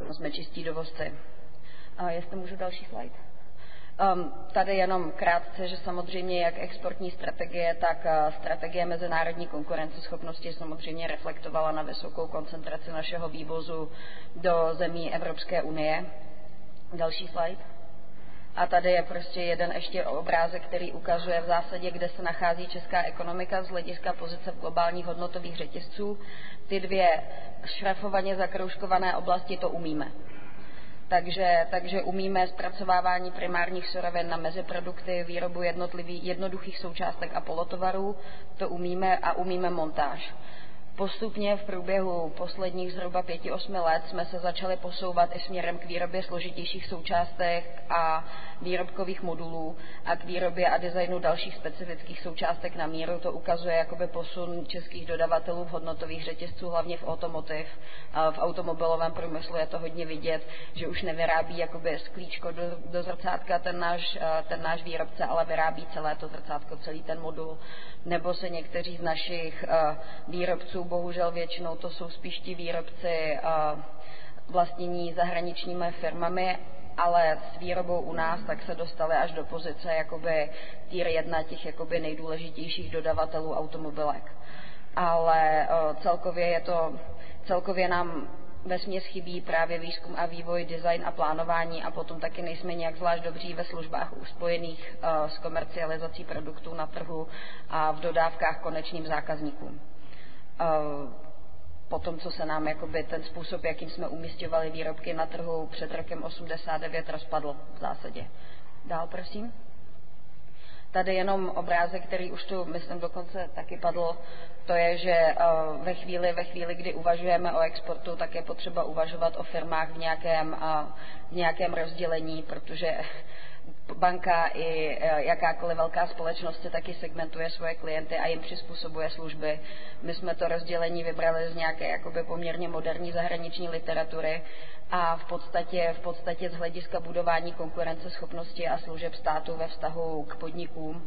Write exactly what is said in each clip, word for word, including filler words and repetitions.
jsme čistí dovozci. A jestli můžu další slide. Um, tady jenom krátce, že samozřejmě jak exportní strategie, tak uh, strategie mezinárodní konkurenceschopnosti samozřejmě reflektovala na vysokou koncentraci našeho vývozu do zemí Evropské unie. Další slide. A tady je prostě jeden ještě obrázek, který ukazuje v zásadě, kde se nachází česká ekonomika z hlediska pozice v globálních hodnotových řetězců. Ty dvě šrafovaně zakroužkované oblasti to umíme. Takže, takže umíme zpracovávání primárních surovin na meziprodukty, výrobu jednotlivých jednoduchých součástek a polotovarů, to umíme a umíme montáž. Postupně v průběhu posledních zhruba pěti, osmi let jsme se začali posouvat i směrem k výrobě složitějších součástek a výrobkových modulů a k výrobě a designu dalších specifických součástek na míru. To ukazuje jakoby posun českých dodavatelů v hodnotových řetězců, hlavně v automotiv. V automobilovém průmyslu je to hodně vidět, že už nevyrábí jakoby sklíčko do, do zrcátka ten náš, ten náš výrobce, ale vyrábí celé to zrcátko, celý ten modul. Nebo se někteří z našich výrobců, bohužel většinou to jsou spíš ti výrobci vlastnění zahraničními firmami, ale s výrobou u nás tak se dostali až do pozice jakoby tier jedna těch jakoby nejdůležitějších dodavatelů automobilek. Ale celkově je to, celkově nám vesměs chybí právě výzkum a vývoj, design a plánování a potom taky nejsme nějak zvlášť dobří ve službách spojených s komercializací produktů na trhu a v dodávkách konečným zákazníkům. Potom, co se nám jakoby ten způsob, jakým jsme umisťovali výrobky na trhu před rokem osmdesát devět, rozpadl v zásadě. Dál, prosím. Tady jenom obrázek, který už tu, myslím, dokonce taky padl, to je, že ve chvíli, ve chvíli, kdy uvažujeme o exportu, tak je potřeba uvažovat o firmách v nějakém, v nějakém rozdělení, protože banka i jakákoliv velká společnost se taky segmentuje svoje klienty a jim přizpůsobuje služby. My jsme to rozdělení vybrali z nějaké jakoby poměrně moderní zahraniční literatury a v podstatě, v podstatě z hlediska budování konkurenceschopnosti a služeb státu ve vztahu k podnikům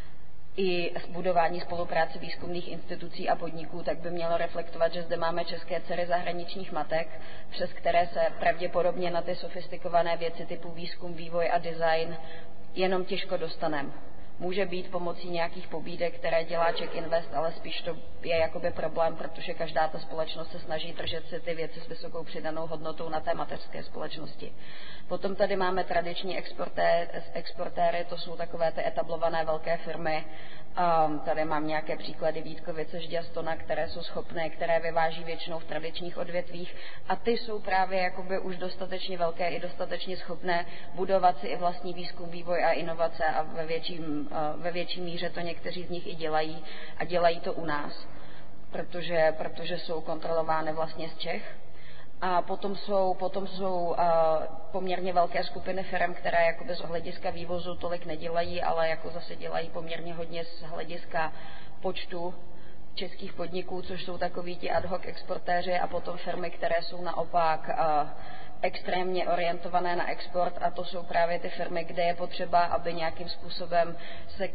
i budování spolupráce výzkumných institucí a podniků, tak by mělo reflektovat, že zde máme české dcery zahraničních matek, přes které se pravděpodobně na ty sofistikované věci typu výzkum, vývoj a design jenom těžko dostaneme. Může být pomocí nějakých pobídek, které dělá Czech Invest, ale spíš to je jakoby problém, protože každá ta společnost se snaží držet si ty věci s vysokou přidanou hodnotou na té mateřské společnosti. Potom tady máme tradiční exporté, exportéry, to jsou takové ty etablované velké firmy. Um, tady mám nějaké příklady Vítkovice, Žďastona, které jsou schopné, které vyváží většinou v tradičních odvětvích a ty jsou právě jakoby už dostatečně velké i dostatečně schopné budovat si i vlastní výzkum, vývoj a inovace a ve větším, uh, ve větší míře to někteří z nich i dělají a dělají to u nás, protože, protože jsou kontrolovány vlastně z Čech. A potom jsou, potom jsou uh, poměrně velké skupiny firm, které jakoby z hlediska vývozu tolik nedělají, ale jako zase dělají poměrně hodně z hlediska počtu českých podniků, což jsou takoví ti ad hoc exportéři a potom firmy, které jsou naopak uh, extrémně orientované na export a to jsou právě ty firmy, kde je potřeba, aby nějakým způsobem se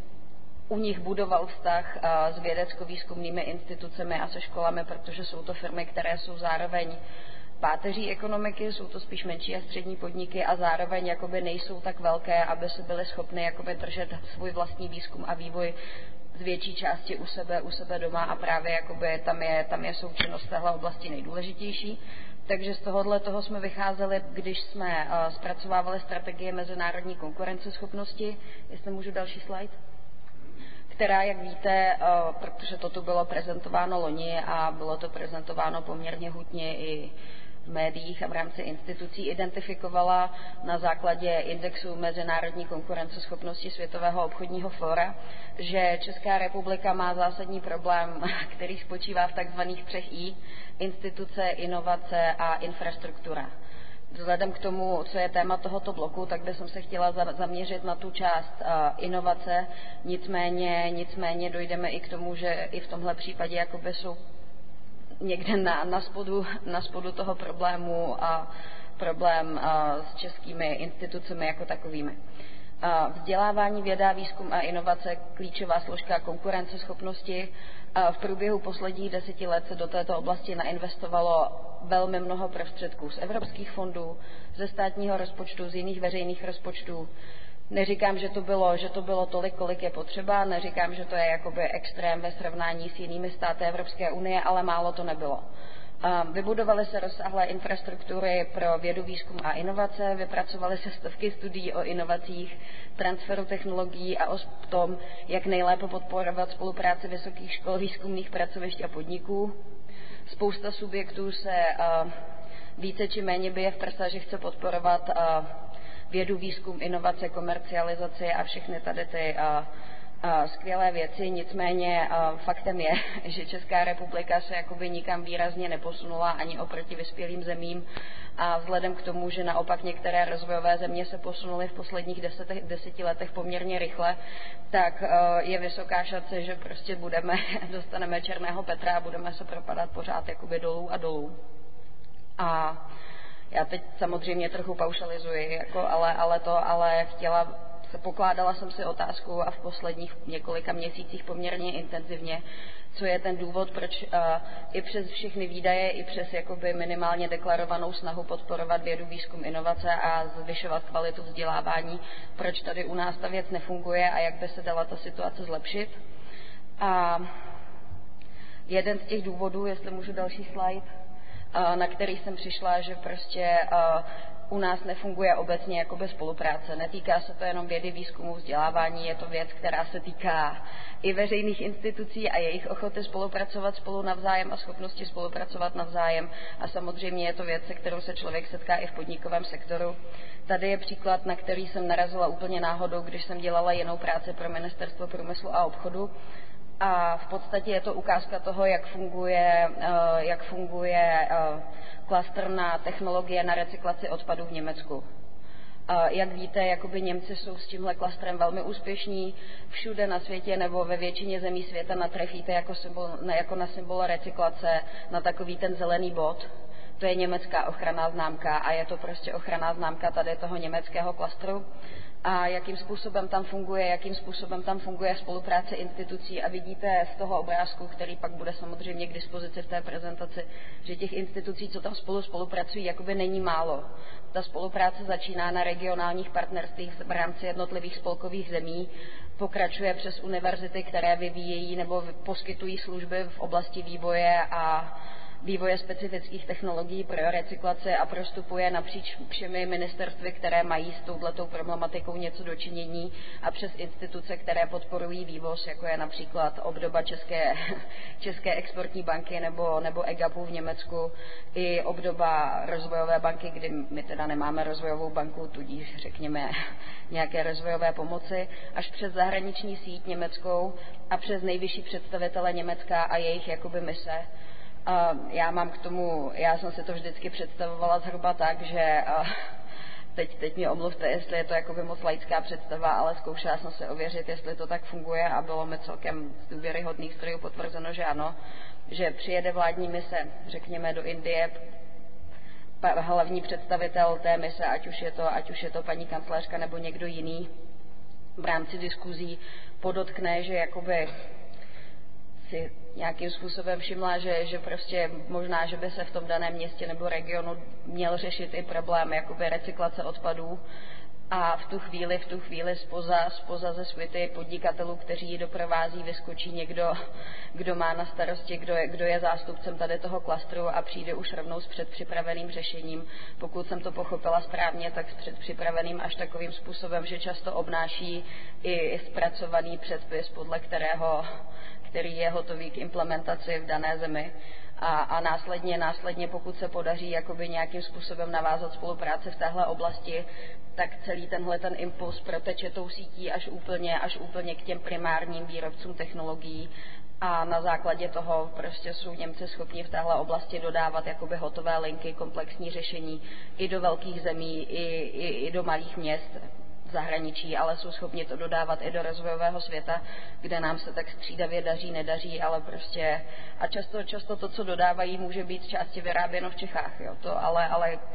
u nich budoval vztah s vědecko-výzkumnými institucemi a se školami, protože jsou to firmy, které jsou zároveň páteří ekonomiky, jsou to spíš menší a střední podniky a zároveň jakoby nejsou tak velké, aby se byly schopny jakoby držet svůj vlastní výzkum a vývoj z větší části u sebe, u sebe doma a právě jakoby tam je, tam je součinnost téhle oblasti nejdůležitější. Takže z tohohle toho jsme vycházeli, když jsme uh, zpracovávali strategie mezinárodní konkurenceschopnosti. Jestli můžu další slide? Která, jak víte, protože to tu bylo prezentováno loni a bylo to prezentováno poměrně hutně i v médiích a v rámci institucí, identifikovala na základě indexu mezinárodní konkurenceschopnosti Světového obchodního fóra, že Česká republika má zásadní problém, který spočívá v takzvaných třech I, instituce, inovace a infrastruktura. Vzhledem k tomu, co je téma tohoto bloku, tak bych se chtěla zaměřit na tu část uh, inovace, nicméně, nicméně dojdeme i k tomu, že i v tomhle případě jakoby jsou někde na, na, spodu, na spodu toho problému a problém uh, s českými institucemi jako takovými. Uh, vzdělávání, věda, výzkum a inovace, klíčová složka konkurenceschopnosti. V průběhu posledních deseti let se do této oblasti nainvestovalo velmi mnoho prostředků z evropských fondů, ze státního rozpočtu, z jiných veřejných rozpočtů. Neříkám, že to bylo, že to bylo tolik, kolik je potřeba, neříkám, že to je jakoby extrém ve srovnání s jinými státy Evropské unie, ale málo to nebylo. Vybudovaly se rozsáhlé infrastruktury pro vědu, výzkum a inovace, vypracovaly se stovky studií o inovacích, transferu technologií a o tom, jak nejlépe podporovat spolupráci vysokých škol, výzkumných pracovišť a podniků. Spousta subjektů se více či méně bije v prsa, že chce podporovat vědu, výzkum, inovace, komercializaci a všechny tady ty skvělé věci, nicméně faktem je, že Česká republika se jakoby nikam výrazně neposunula ani oproti vyspělým zemím a vzhledem k tomu, že naopak některé rozvojové země se posunuly v posledních deseti, deseti letech poměrně rychle, tak je vysoká šance, že prostě budeme, dostaneme černého Petra a budeme se propadat pořád jakoby dolů a dolů. A já teď samozřejmě trochu paušalizuji, jako, ale, ale to, ale chtěla Pokládala jsem si otázku a v posledních několika měsících poměrně intenzivně, co je ten důvod, proč uh, i přes všechny výdaje, i přes jakoby minimálně deklarovanou snahu podporovat vědu, výzkum, inovace a zvyšovat kvalitu vzdělávání, proč tady u nás ta věc nefunguje a jak by se dala ta situace zlepšit. A jeden z těch důvodů, jestli můžu další slide, uh, na který jsem přišla, že prostě uh, u nás nefunguje obecně jakoby spolupráce. Netýká se to jenom vědy, výzkumu, vzdělávání, je to věc, která se týká i veřejných institucí a jejich ochoty spolupracovat spolu navzájem a schopnosti spolupracovat navzájem. A samozřejmě je to věc, se kterou se člověk setká i v podnikovém sektoru. Tady je příklad, na který jsem narazila úplně náhodou, když jsem dělala jinou práci pro Ministerstvo průmyslu a obchodu. A v podstatě je to ukázka toho, jak funguje, jak funguje klastr na technologie na recyklaci odpadů v Německu. Jak víte, jakoby Němci jsou s tímhle klastrem velmi úspěšní. Všude na světě nebo ve většině zemí světa natrefíte jako, symbol, jako na symbol recyklace na takový ten zelený bod. To je německá ochranná známka a je to prostě ochranná známka tady toho německého klastru. A jakým způsobem tam funguje, jakým způsobem tam funguje spolupráce institucí a vidíte z toho obrázku, který pak bude samozřejmě k dispozici v té prezentaci, že těch institucí, co tam spolu spolupracují, jakoby není málo. Ta spolupráce začíná na regionálních partnerstvích v rámci jednotlivých spolkových zemí, pokračuje přes univerzity, které vyvíjejí nebo poskytují služby v oblasti vývoje a vývoje specifických technologií pro recyklaci a prostupuje napříč všemi ministerstvy, které mají s touhletou problematikou něco dočinění a přes instituce, které podporují vývoz, jako je například obdoba České, České exportní banky nebo, nebo E G A P u v Německu, i obdoba rozvojové banky, kdy my teda nemáme rozvojovou banku, tudíž řekněme nějaké rozvojové pomoci, až přes zahraniční síť německou a přes nejvyšší představitele Německa a jejich jakoby mise. Uh, já mám k tomu, já jsem si to vždycky představovala zhruba tak, že uh, teď, teď mě omluvte, jestli je to jakoby moc laická představa, ale zkoušela jsem se ověřit, jestli to tak funguje a bylo mi celkem z důvěryhodných zdrojů potvrzeno, že ano, že přijede vládní mise, řekněme do Indie, hlavní představitel té mise, ať už je to, ať už je to paní kancléřka nebo někdo jiný, v rámci diskuzí podotkne, že jakoby si nějakým způsobem všimla, že, že prostě možná, že by se v tom daném městě nebo regionu měl řešit i problém jakoby recyklace odpadů a v tu chvíli, v tu chvíli spoza, spoza ze svity podnikatelů, kteří ji doprovází, vyskočí někdo, kdo má na starosti, kdo je, kdo je zástupcem tady toho klastru a přijde už rovnou s předpřipraveným řešením. Pokud jsem to pochopila správně, tak s předpřipraveným až takovým způsobem, že často obnáší i zpracovaný předpis, podle kterého který je hotový k implementaci v dané zemi. A, a následně, následně, pokud se podaří jakoby nějakým způsobem navázat spolupráci v téhle oblasti, tak celý tenhle ten impuls proteče tou sítí až úplně, až úplně k těm primárním výrobcům technologií. A na základě toho prostě jsou Němci schopni v téhle oblasti dodávat jakoby hotové linky, komplexní řešení i do velkých zemí, i, i, i do malých měst v zahraničí, ale jsou schopni to dodávat i do rozvojového světa, kde nám se tak střídavě daří, nedaří, ale prostě a často, často to, co dodávají, může být z části vyráběno v Čechách, jo, to ale, ale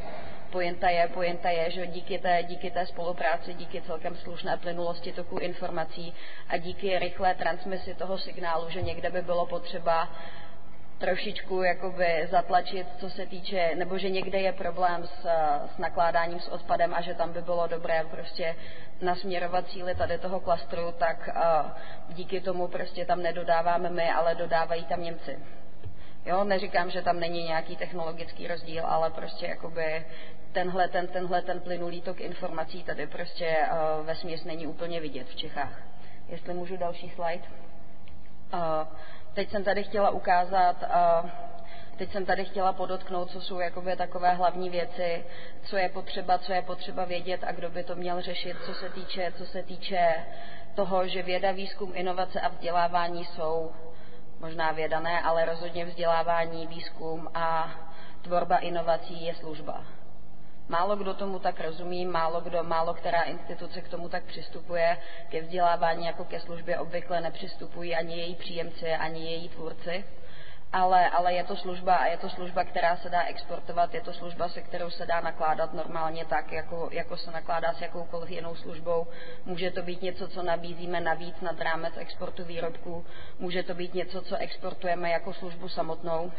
pointa je, pointa je, že díky té, díky té spolupráci, díky celkem slušné plynulosti toku informací a díky rychlé transmisi toho signálu, že někde by bylo potřeba trošičku jakoby zatlačit, co se týče, nebo že někde je problém s, s nakládáním s odpadem a že tam by bylo dobré prostě nasměrovat cíly tady toho klastru, tak uh, díky tomu prostě tam nedodáváme my, ale dodávají tam Němci. Jo, neříkám, že tam není nějaký technologický rozdíl, ale prostě jakoby tenhle ten, tenhle ten plynulý tok informací tady prostě uh, vesměs není úplně vidět v Čechách. Jestli můžu další slide. Uh, teď jsem tady chtěla ukázat, uh, teď jsem tady chtěla podotknout, co jsou jakoby takové hlavní věci, co je potřeba, co je potřeba vědět a kdo by to měl řešit, co se týče, co se týče toho, že věda, výzkum, inovace a vzdělávání jsou možná věda ne, ale rozhodně vzdělávání, výzkum a tvorba inovací je služba. Málo kdo tomu tak rozumí, málo kdo, málo která instituce k tomu tak přistupuje, ke vzdělávání jako ke službě obvykle nepřistupují ani její příjemci, ani její tvůrci, ale, ale je to služba a je to služba, která se dá exportovat, je to služba, se kterou se dá nakládat normálně tak, jako, jako se nakládá s jakoukoliv jinou službou. Může to být něco, co nabízíme navíc nad rámec exportu výrobků, může to být něco, co exportujeme jako službu samotnou,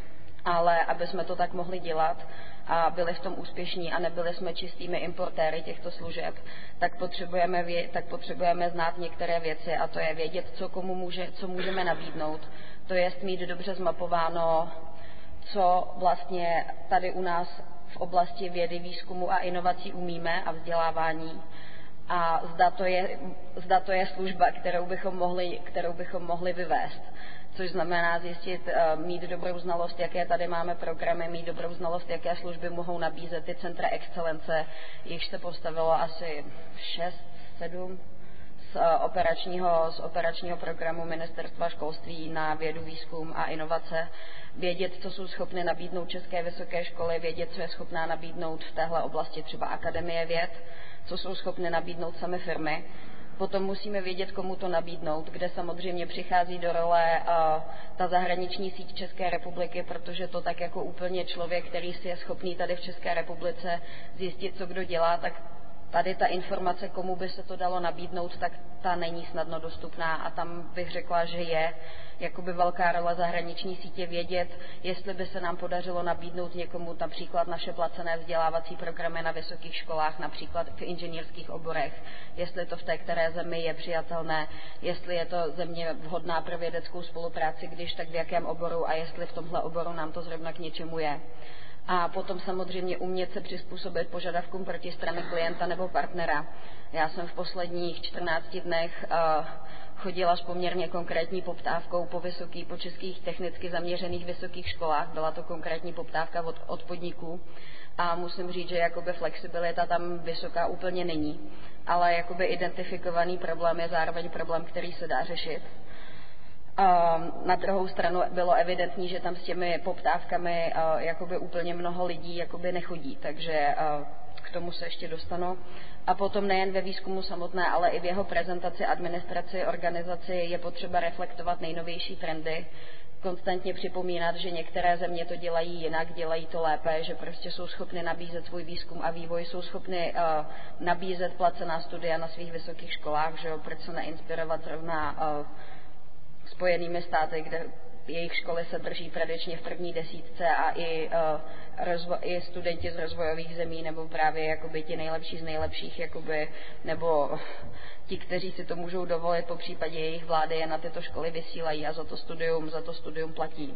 ale aby jsme to tak mohli dělat a byli v tom úspěšní a nebyli jsme čistými importéry těchto služeb, tak potřebujeme, vě, tak potřebujeme znát některé věci a to je vědět, co komu může, co můžeme nabídnout. To je mít dobře zmapováno, co vlastně tady u nás v oblasti vědy, výzkumu a inovací umíme a vzdělávání. A zda to je, zda to je služba, kterou bychom mohli, kterou bychom mohli vyvést. Což znamená zjistit, mít dobrou znalost, jaké tady máme programy, mít dobrou znalost, jaké služby mohou nabízet ty centra excelence, jichž se postavilo asi šest, sedm z operačního, z operačního programu Ministerstva školství na vědu, výzkum a inovace. Vědět, co jsou schopny nabídnout české vysoké školy, vědět, co je schopná nabídnout v téhle oblasti třeba Akademie věd, co jsou schopny nabídnout samy firmy. Potom musíme vědět, komu to nabídnout, kde samozřejmě přichází do role uh, ta zahraniční síť České republiky, protože to tak jako úplně člověk, který si je schopný tady v České republice zjistit, co kdo dělá, tak tady ta informace, komu by se to dalo nabídnout, tak ta není snadno dostupná a tam bych řekla, že je jakoby velká role zahraniční sítě vědět, jestli by se nám podařilo nabídnout někomu například naše placené vzdělávací programy na vysokých školách, například v inženýrských oborech, jestli to v té které zemi je přijatelné, jestli je to země vhodná pro vědeckou spolupráci, když tak v jakém oboru a jestli v tomhle oboru nám to zrovna k něčemu je. A potom samozřejmě umět se přizpůsobit požadavkům protistrany klienta nebo partnera. Já jsem v posledních čtrnácti dnech uh, chodila s poměrně konkrétní poptávkou po vysokých, po českých technicky zaměřených vysokých školách. Byla to konkrétní poptávka od, od podniků a musím říct, že jakoby flexibilita tam vysoká úplně není. Ale jakoby identifikovaný problém je zároveň problém, který se dá řešit. Na druhou stranu bylo evidentní, že tam s těmi poptávkami jakoby úplně mnoho lidí jakoby nechodí, takže k tomu se ještě dostanu. A potom nejen ve výzkumu samotné, ale i v jeho prezentaci, administraci, organizaci je potřeba reflektovat nejnovější trendy, konstantně připomínat, že některé země to dělají jinak, dělají to lépe, že prostě jsou schopny nabízet svůj výzkum a vývoj, jsou schopny uh, nabízet placená studia na svých vysokých školách, že jo, proč se neinspirovat zrovna uh, Spojenými státy, kde jejich školy se drží tradičně v první desítce a i, uh, rozvo- i studenti z rozvojových zemí, nebo právě jakoby ti nejlepší z nejlepších, jakoby, nebo ti, kteří si to můžou dovolit, po případě jejich vlády je na tyto školy vysílají a za to studium, za to studium platí.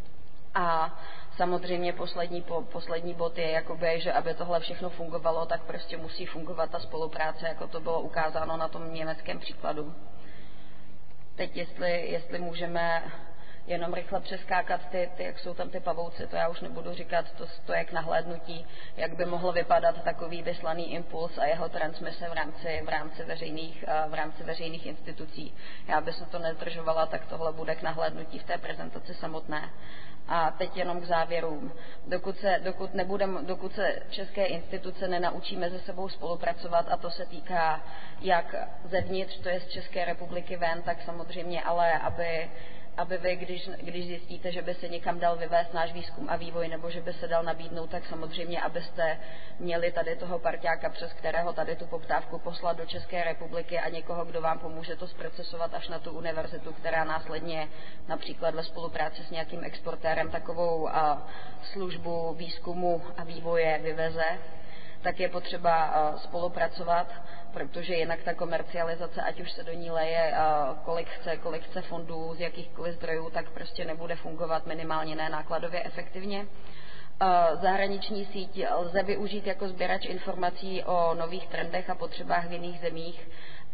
A samozřejmě poslední, po, poslední bod je, jakoby, že aby tohle všechno fungovalo, tak prostě musí fungovat ta spolupráce, jako to bylo ukázáno na tom německém příkladu. Teď, jestli, jestli můžeme jenom rychle přeskákat ty, ty, jak jsou tam ty pavouci, to já už nebudu říkat, to, to je k nahlédnutí, jak by mohl vypadat takový vyslaný impuls a jeho transmise v rámci, v rámci, veřejných, v rámci veřejných institucí. Já bych se to nezdržovala, tak tohle bude k nahlédnutí v té prezentaci samotné. A teď jenom k závěrům. Dokud se, dokud nebudem, dokud se české instituce nenaučí mezi sebou spolupracovat, a to se týká jak zevnitř, to je z České republiky ven, tak samozřejmě, ale aby aby vy, když, když zjistíte, že by se někam dal vyvést náš výzkum a vývoj, nebo že by se dal nabídnout, tak samozřejmě, abyste měli tady toho parťáka, přes kterého tady tu poptávku poslat do České republiky a někoho, kdo vám pomůže to zprocesovat až na tu univerzitu, která následně například ve spolupráci s nějakým exportérem takovou službu výzkumu a vývoje vyveze, tak je potřeba spolupracovat, protože jinak ta komercializace, ať už se do ní leje kolik chce, kolik chce fondů z jakýchkoliv zdrojů, tak prostě nebude fungovat, minimálně ne nákladově efektivně. Zahraniční síť lze využít jako sběrač informací o nových trendech a potřebách v jiných zemích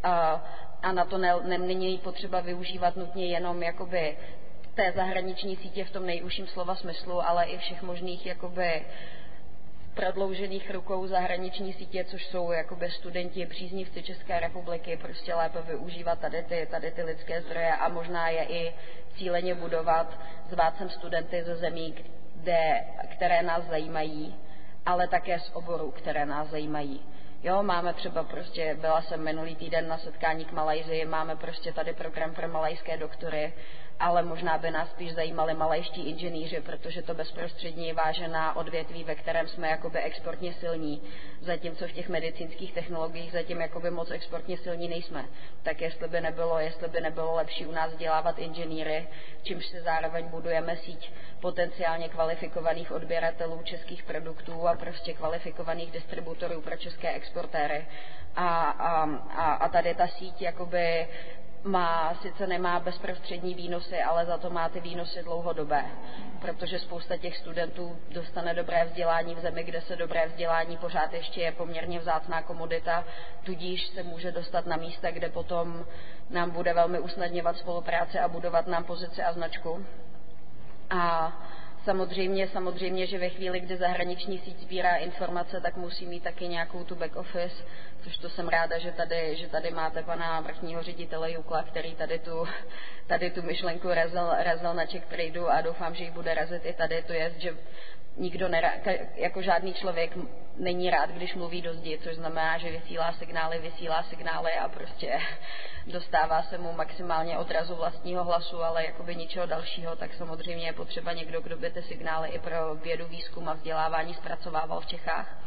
a na to není potřeba využívat nutně jenom jakoby té zahraniční sítě v tom nejužším slova smyslu, ale i všech možných jakoby prodloužených rukou zahraniční sítě, což jsou jakoby studenti, příznivci České republiky, prostě lépe využívat tady ty, tady ty lidské zdroje a možná je i cíleně budovat, zvát sem studenty ze zemí, kde, které nás zajímají, ale také z oborů, které nás zajímají. Jo, máme třeba prostě, byla jsem minulý týden na setkání k Malajsii, máme prostě tady program pro malajské doktory, ale možná by nás spíš zajímali malajští inženýři, protože to bezprostředně vážená odvětví, ve kterém jsme jakoby exportně silní, zatímco v těch medicínských technologiích zatím jakoby moc exportně silní nejsme. Tak jestli by nebylo, jestli by nebylo lepší u nás vzdělávat inženýry, čímž se zároveň budujeme síť potenciálně kvalifikovaných odběratelů českých produktů a prostě kvalifikovaných distributorů pro české exportéry. A, a, a, a tady ta síť jakoby má, sice nemá bezprostřední výnosy, ale za to má ty výnosy dlouhodobé, protože spousta těch studentů dostane dobré vzdělání v zemi, kde se dobré vzdělání pořád ještě je poměrně vzácná komodita, tudíž se může dostat na místa, kde potom nám bude velmi usnadňovat spolupráce a budovat nám pozici a značku. A Samozřejmě, samozřejmě, že ve chvíli, kdy zahraniční síť sbírá informace, tak musí mít taky nějakou tu back office, což to jsem ráda, že tady, že tady máte pana vrchního ředitele Jukla, který tady tu, tady tu myšlenku razil, razil na Czech Tradeu a doufám, že ji bude razit i tady. To je, že nikdo nerá, jako žádný člověk není rád, když mluví do zdi, což znamená, že vysílá signály, vysílá signály a prostě dostává se mu maximálně odrazu vlastního hlasu, ale jakoby ničeho dalšího, tak samozřejmě je potřeba někdo, kdo by ty signály i pro vědu, výzkum a vzdělávání zpracovával v Čechách.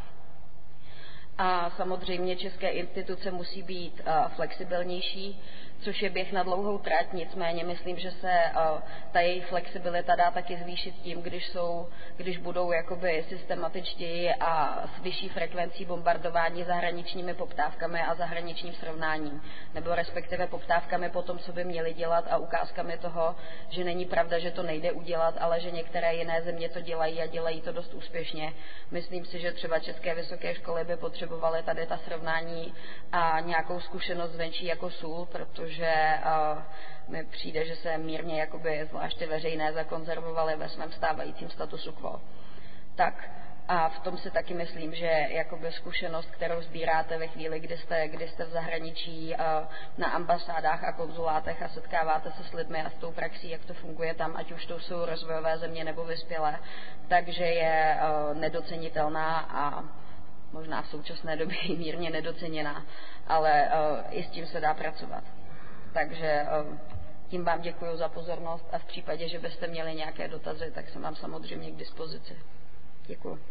A samozřejmě české instituce musí být uh, flexibilnější, což je běh na dlouhou trať, nicméně myslím, že se uh, ta jejich flexibilita dá taky zvýšit tím, když, jsou, když budou jakoby systematičtěji a s vyšší frekvencí bombardování zahraničními poptávkami a zahraničním srovnáním, nebo respektive poptávkami po tom, co by měli dělat a ukázkami toho, že není pravda, že to nejde udělat, ale že některé jiné země to dělají a dělají to dost úspěšně. Myslím si, že třeba české vysoké školy by potřebovaly tady ta srovnání a nějakou zkušenost zvenčí jako sůl, protože že uh, mi přijde, že se mírně jakoby zvláště veřejné zakonzervovaly ve svém stávajícím statusu quo. Tak a v tom si taky myslím, že jakoby zkušenost, kterou sbíráte ve chvíli, kdy jste, kdy jste v zahraničí uh, na ambasádách a konzulátech a setkáváte se s lidmi a s tou praxí, jak to funguje tam, ať už to jsou rozvojové země nebo vyspělé, takže je uh, nedocenitelná a možná v současné době i mírně nedoceněná, ale uh, i s tím se dá pracovat. Takže tím vám děkuji za pozornost a v případě, že byste měli nějaké dotazy, tak jsem vám samozřejmě k dispozici. Děkuji.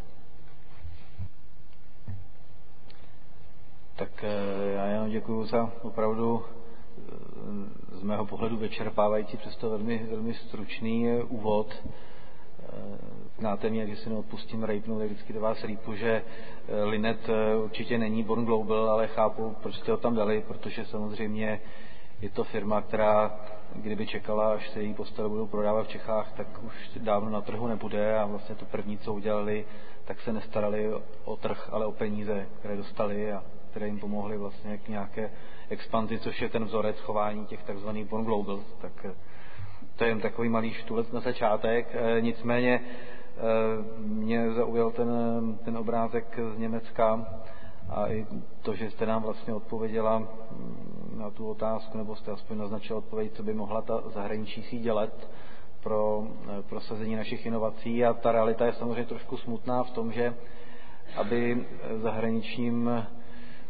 Tak já jenom děkuji za opravdu z mého pohledu vyčerpávající, přesto velmi, velmi stručný úvod. Znáte mě, když si neodpustím rejpnout, vždycky do vás rýpu, že Linet určitě není Born Global, ale chápu, proč jste ho tam dali, protože samozřejmě je to firma, která, kdyby čekala, až se její postele budou prodávat v Čechách, tak už dávno na trhu nebude a vlastně to první, co udělali, tak se nestarali o trh, ale o peníze, které dostali a které jim pomohly vlastně k nějaké expanzi, což je ten vzorec chování těch takzvaných Born Global. Tak to je jen takový malý štulec na začátek. Nicméně mě zaujal ten, ten obrázek z Německa a i to, že jste nám vlastně odpověděla na tu otázku, nebo jste aspoň naznačila odpověď, co by mohla ta zahraniční síť dělat pro prosazení našich inovací. A ta realita je samozřejmě trošku smutná v tom, že aby zahraničním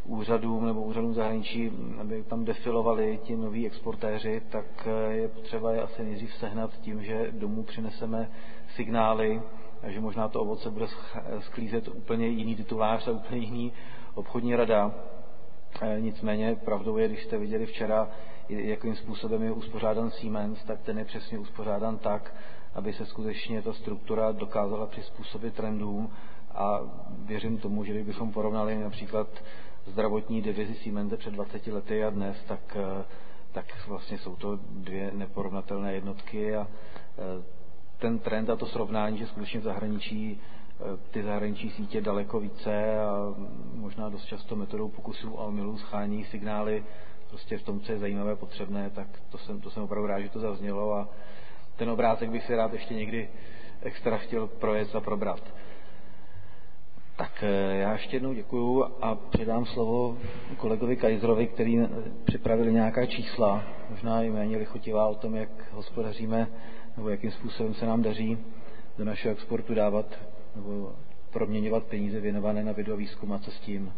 úřadům nebo úřadům zahraničí, aby tam defilovali ti noví exportéři, tak je potřeba je asi nejdřív sehnat tím, že domů přineseme signály, že možná to ovoce bude sklízet úplně jiný titulář a úplně jiný obchodní rada. Nicméně pravdou je, když jste viděli včera, jakým způsobem je uspořádán Siemens, tak ten je přesně uspořádán tak, aby se skutečně ta struktura dokázala přizpůsobit trendům, a věřím tomu, že kdybychom porovnali například zdravotní divizi Siemens před dvaceti lety a dnes, tak, tak vlastně jsou to dvě neporovnatelné jednotky a ten trend a to srovnání, že skutečně v zahraničí ty zahraniční sítě daleko více a možná dost často metodou pokusů a omylů schání signály prostě v tom, co je zajímavé, potřebné, tak to jsem, to jsem opravdu rád, že to zaznělo a ten obrázek bych si rád ještě někdy extra chtěl projet a probrat. Tak já ještě jednou děkuju a předám slovo kolegovi Kajzrovi, který připravil nějaká čísla, možná i méně lichotivá o tom, jak hospodaříme nebo jakým způsobem se nám daří do našeho exportu dávat nebo proměňovat peníze věnované na vědu a výzkum a co s tím.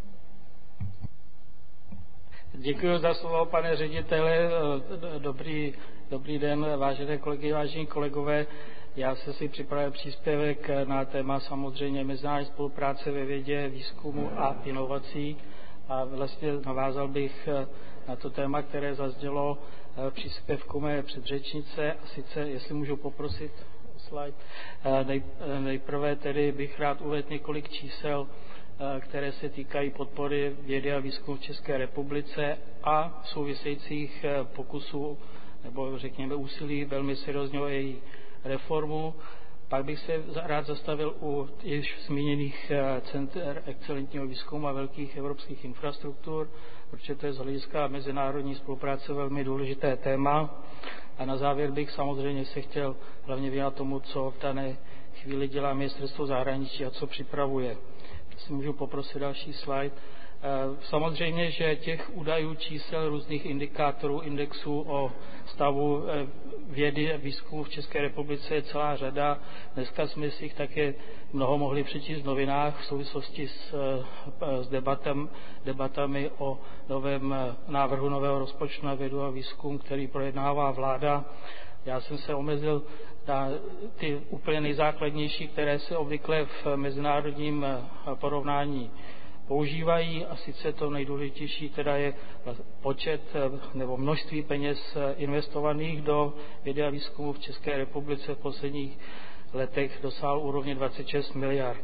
Děkuji za slovo, pane řediteli. Dobrý, dobrý den, vážené kolegy, vážení kolegové. Já se si připravil příspěvek na téma samozřejmě mezinárodní spolupráce ve vědě, výzkumu a inovací a vlastně navázal bych na to téma, které zaznělo v příspěvku mé předřečnice, a sice, jestli můžu poprosit slide, nej, nejprve tedy bych rád uvedl několik čísel, které se týkají podpory vědy a výzkumu v České republice a souvisejících pokusů nebo řekněme úsilí velmi seriózně o její reformu. Pak bych se rád zastavil u již zmíněných center excelentního výzkumu a velkých evropských infrastruktur, protože to je z hlediska mezinárodní spolupráce velmi důležité téma. A na závěr bych samozřejmě se chtěl hlavně věnovat tomu, co v dané chvíli dělá Ministerstvo zahraničí a co připravuje. Jestli můžu poprosit další slide. Samozřejmě, že těch údajů, čísel, různých indikátorů, indexů o stavu vědy a výzkumu v České republice je celá řada. Dneska jsme si jich také mnoho mohli přečíst v novinách v souvislosti s, s debatem, debatami o novém návrhu nového rozpočtu na vědu a výzkum, který projednává vláda. Já jsem se omezil na ty úplně nejzákladnější, které se obvykle v mezinárodním porovnání používají, a sice to nejdůležitější teda je počet nebo množství peněz investovaných do vědy a výzkumu v České republice v posledních letech dosáhl úrovně dvacet šest miliard.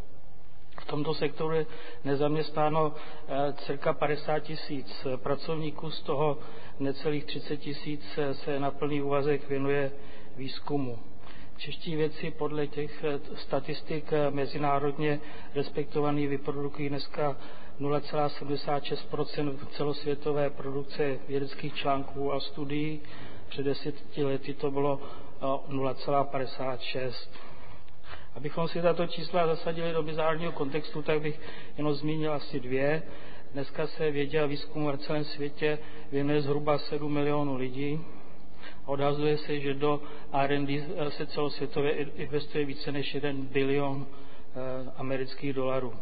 V tomto sektoru je nezaměstnáno cirka padesát tisíc pracovníků, z toho necelých třicet tisíc se na plný úvazek věnuje výzkumu. Čeští vědci podle těch statistik mezinárodně respektovaných vyprodukují dneska nula celá sedmdesát šest procent celosvětové produkce vědeckých článků a studií. Před deseti lety to bylo nula celá padesát šest. Abychom si tato čísla zasadili do mezinárodního kontextu, tak bych jenom zmínil asi dvě. Dneska se vědě a výzkumu v celém světě věnuje zhruba sedm milionů lidí. Odhaduje se, že do R and D se celosvětově investuje více než jeden bilion amerických dolarů.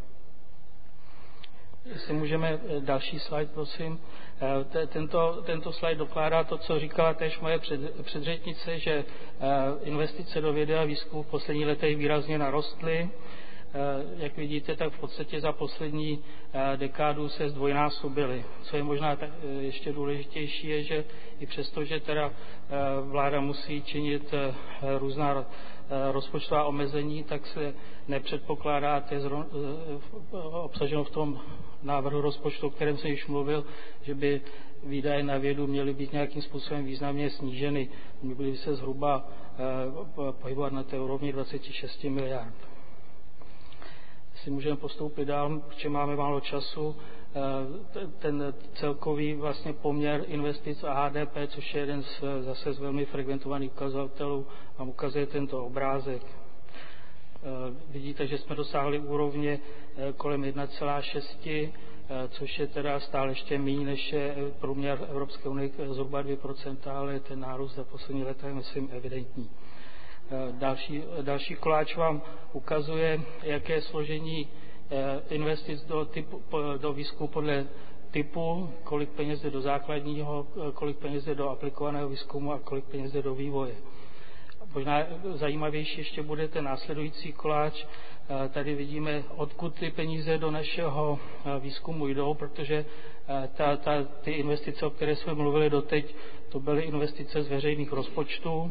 Jestli můžeme další slide, prosím. Tento, tento slide dokládá to, co říkala též moje před, předřečnice, že investice do vědy a výzkumu v posledních letech výrazně narostly. Jak vidíte, tak v podstatě za poslední dekádu se zdvojnásobily. Co je možná ještě důležitější, je, že i přesto, že teda vláda musí činit různá rozpočtová omezení, tak se nepředpokládá, to je obsaženo v tom návrhu rozpočtu, o kterém jsem již mluvil, že by výdaje na vědu měly být nějakým způsobem významně sníženy. Měly by se zhruba pohybovat na té úrovni dvacet šest miliard. Jestli můžeme postoupit dál, protože máme málo času, ten celkový vlastně poměr investic a H D P, což je jeden z, zase z velmi frekventovaných ukazatelů, vám ukazuje tento obrázek. Vidíte, že jsme dosáhli úrovně kolem jedna celá šest, což je teda stále ještě méně než je průměr Evropské unie, zhruba dvě procenta, ale ten nárůst za poslední leta je, myslím, evidentní. Další, další koláč vám ukazuje, jaké složení investic do, typu, do výzkumu podle typu, kolik peněz jde do základního, kolik peněz jde do aplikovaného výzkumu a kolik peněz jde do vývoje. Možná zajímavější ještě bude ten následující koláč. Tady vidíme, odkud ty peníze do našeho výzkumu jdou, protože ta, ta, ty investice, o které jsme mluvili doteď, to byly investice z veřejných rozpočtů.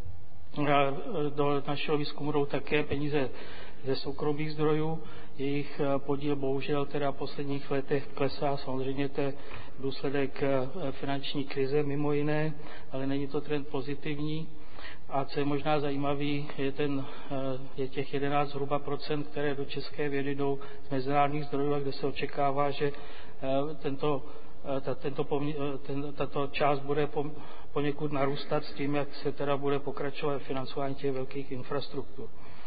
Do našeho výzkumu jdou také peníze ze soukromých zdrojů. Jejich podíl bohužel teda v posledních letech klesá, samozřejmě to je důsledek finanční krize mimo jiné, ale není to trend pozitivní. A co je možná zajímavý, je, ten, je těch jedenáct zhruba procent, které do české vědy jdou z mezinárodních zdrojů, a kde se očekává, že tento, tento, ten, tato část bude poněkud narůstat s tím, jak se teda bude pokračovat financování těch velkých infrastruktur.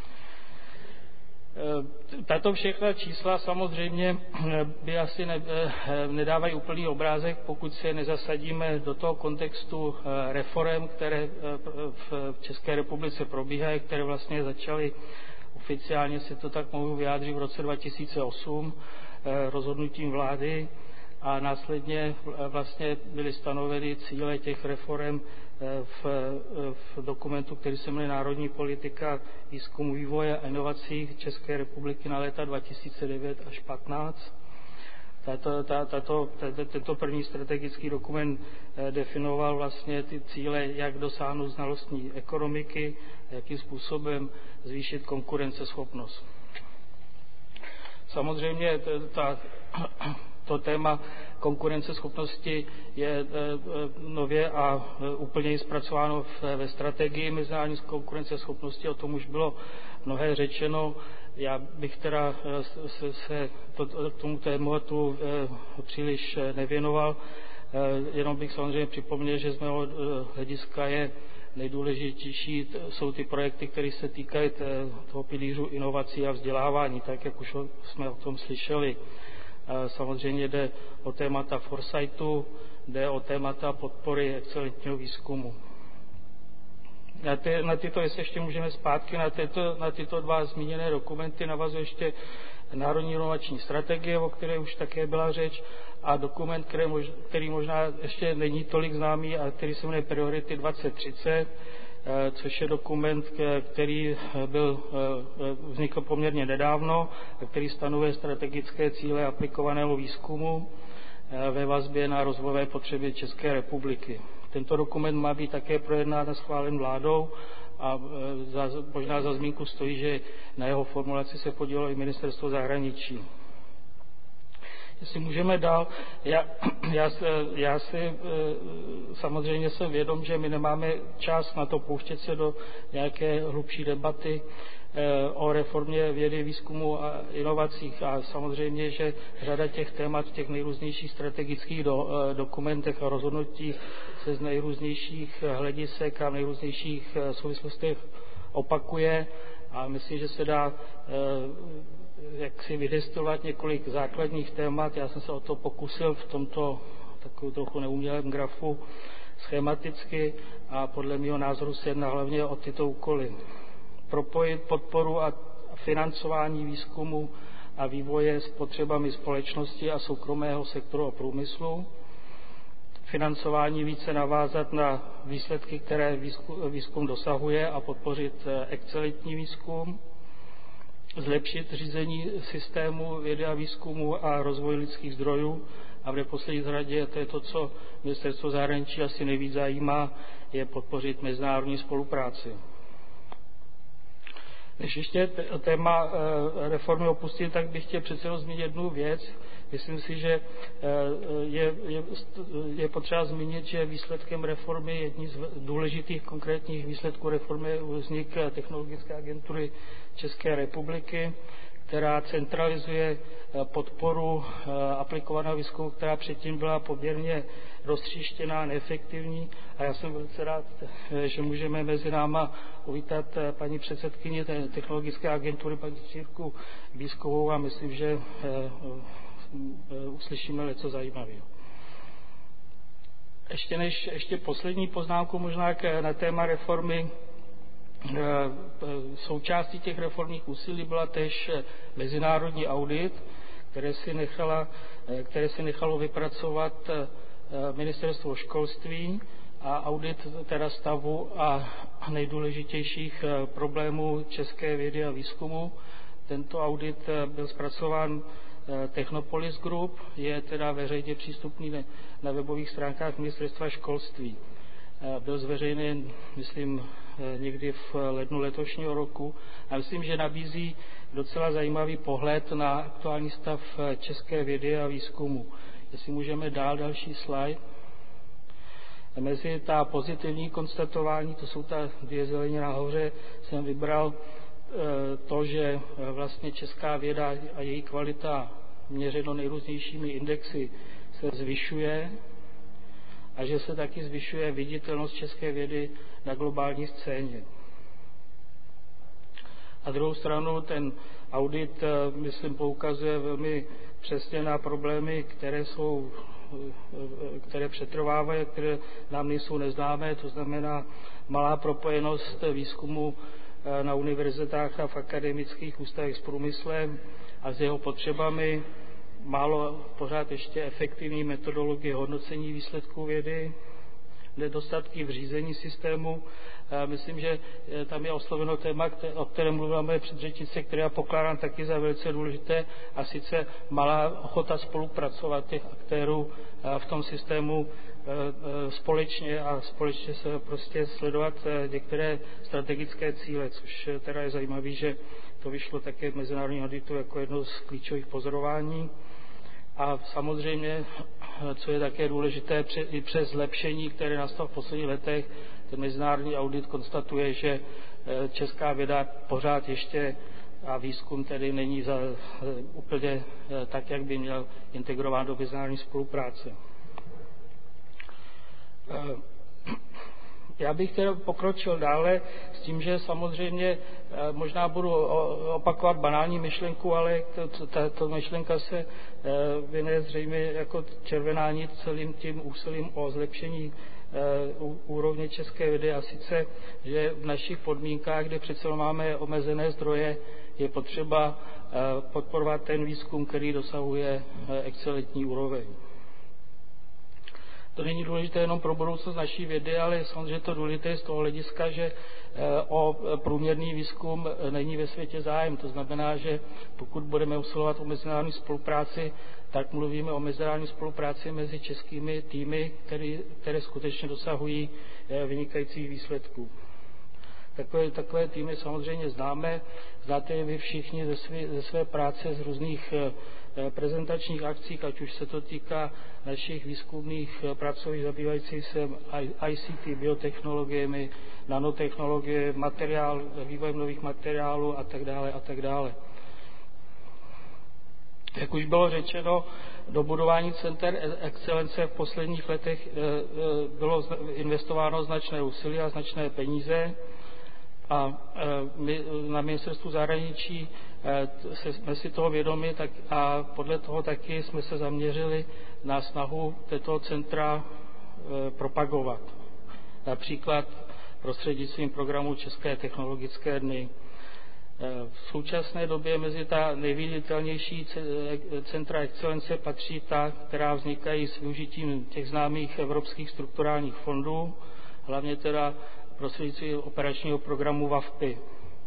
Tato všechna čísla samozřejmě by asi ne, nedávají úplný obrázek, pokud se nezasadíme do toho kontextu reforem, které v České republice probíhají, které vlastně začaly oficiálně, si to tak mohu vyjádřit, v roce dva tisíce osm rozhodnutím vlády a následně vlastně byly stanoveny cíle těch reforem v, v dokumentu, který se jmenuje Národní politika výzkumu, vývoje a inovací České republiky na léta dva tisíce devět až patnáct. Tato, tato, tento první strategický dokument definoval vlastně ty cíle, jak dosáhnout znalostní ekonomiky a jakým způsobem zvýšit konkurenceschopnost. Samozřejmě ta, to téma konkurenceschopnosti je nově a úplně zpracováno ve strategii mezinárodní konkurenceschopnosti, o tom už bylo mnohé řečeno. Já bych teda se, se to, tomu tématu příliš nevěnoval, jenom bych samozřejmě připomněl, že z mého hlediska je nejdůležitější jsou ty projekty, které se týkají toho pilířu inovací a vzdělávání, tak jak už jsme o tom slyšeli. Samozřejmě jde o témata foresightu, jde o témata podpory excelentního výzkumu. Na, ty, na tyto, jestli ještě můžeme zpátky, na, tyto, na tyto dva zmíněné dokumenty navazuje ještě Národní inovační strategie, o které už také byla řeč, a dokument, který, mož, který možná ještě není tolik známý, a který se jmenuje Priority dvacet třicet, což je dokument, který byl, vznikl poměrně nedávno, který stanovuje strategické cíle aplikovaného výzkumu ve vazbě na rozvojové potřeby České republiky. Tento dokument má být také projednán a schválen vládou a za, možná za zmínku stojí, že na jeho formulaci se podílelo i Ministerstvo zahraničí. Jestli můžeme dál, já, já, já si samozřejmě jsem vědom, že my nemáme čas na to pouštět se do nějaké hlubší debaty o reformě vědy, výzkumu a inovacích, a samozřejmě, že řada těch témat v těch nejrůznějších strategických do, dokumentech a rozhodnutích se z nejrůznějších hledisek a v nejrůznějších souvislostech opakuje, a myslím, že se dá jak si vydestilovat několik základních témat. Já jsem se o to pokusil v tomto takovém trochu neumělém grafu schematicky, a podle mého názoru se jedná hlavně o tyto úkoly. Propojit podporu a financování výzkumu a vývoje s potřebami společnosti a soukromého sektoru a průmyslu. Financování více navázat na výsledky, které výzkum dosahuje, a podpořit excelentní výzkum. Zlepšit řízení systému vědy a výzkumu a rozvoj lidských zdrojů, a v neposlední řadě, to je to, co Ministerstvo zahraničí asi nejvíc zajímá, je podpořit mezinárodní spolupráci. Než ještě téma reformy opustím, tak bych chtěl přece jenom zmínit jednu věc. Myslím si, že je, je, je potřeba zmínit, že výsledkem reformy, jedním z důležitých konkrétních výsledků reformy, je vznik Technologické agentury České republiky, která centralizuje podporu aplikovaného výzkumu, která předtím byla poměrně roztříštěná, neefektivní, a já jsem velice rád, že můžeme mezi náma uvítat paní předsedkyni Technologické agentury, paní Círku Bízkovou, a myslím, že uslyšíme něco zajímavého. Ještě než ještě poslední poznámku možná na téma reformy. Součástí těch reformních úsilí byla též mezinárodní audit, které si, nechala, které si nechalo vypracovat Ministerstvo školství a audit teda stavu a nejdůležitějších problémů české vědy a výzkumu. Tento audit byl zpracován Technopolis Group, je teda veřejně přístupný na webových stránkách Ministerstva školství. Byl zveřejněn, myslím, někdy v lednu letošního roku a myslím, že nabízí docela zajímavý pohled na aktuální stav české vědy a výzkumu. Jestli můžeme dál další slide. Mezi ta pozitivní konstatování, to jsou ta dvě zeleně nahoře, jsem vybral to, že vlastně česká věda a její kvalita měřeno nejrůznějšími indexy se zvyšuje a že se taky zvyšuje viditelnost české vědy na globální scéně. A druhou stranu ten audit, myslím, poukazuje velmi přesně na problémy, které jsou, které přetrvávají, které nám nejsou neznámé, to znamená malá propojenost výzkumu na univerzitách a v akademických ústavech s průmyslem a s jeho potřebami, málo pořád ještě efektivní metodologie hodnocení výsledků vědy, nedostatky v řízení systému. Myslím, že tam je osloveno téma, o kterém mluvila moje předřečnice, které já pokládám taky za velice důležité, a sice malá ochota spolupracovat těch aktérů v tom systému společně a společně se prostě sledovat některé strategické cíle, což teda je zajímavé, že to vyšlo také v mezinárodním auditu jako jedno z klíčových pozorování. A samozřejmě, co je také důležité, i přes zlepšení, které nastalo v posledních letech, ten mezinárodní audit konstatuje, že česká věda pořád ještě a výzkum tedy není za, úplně tak, jak by měl integrován do mezinárodní spolupráce. Já bych teda pokročil dále s tím, že samozřejmě možná budu opakovat banální myšlenku, ale tato myšlenka se vyne zřejmě jako červená nit celým tím úsilím o zlepšení úrovně české vědy, a sice, že v našich podmínkách, kde přece máme omezené zdroje, je potřeba podporovat ten výzkum, který dosahuje excelentní úroveň. To není důležité jenom pro budoucnost naší vědy, ale samozřejmě to důležité z toho hlediska, že o průměrný výzkum není ve světě zájem. To znamená, že pokud budeme usilovat o mezinárodní spolupráci, tak mluvíme o mezinárodní spolupráci mezi českými týmy, které, které skutečně dosahují vynikajících výsledků. Takové, takové týmy samozřejmě známe, znáte je vy všichni ze své, ze své práce z různých prezentačních akcích, ať už se to týká našich výzkumných pracovišť zabývajících se I C T, biotechnologiemi, nanotechnologie, materiál, vývojem nových materiálů a tak dále a tak dále. Jak už bylo řečeno, do budování center excelence v posledních letech bylo investováno značné úsilí a značné peníze. A my na ministerstvu zahraničí jsme si toho vědomi, tak a podle toho taky jsme se zaměřili na snahu této centra propagovat. Například prostřednictvím programu České technologické dny. V současné době mezi ta nejviditelnější centra excelence patří ta, která vznikají s využitím těch známých evropských strukturálních fondů, hlavně teda prostřednictvím operačního programu V A F P I.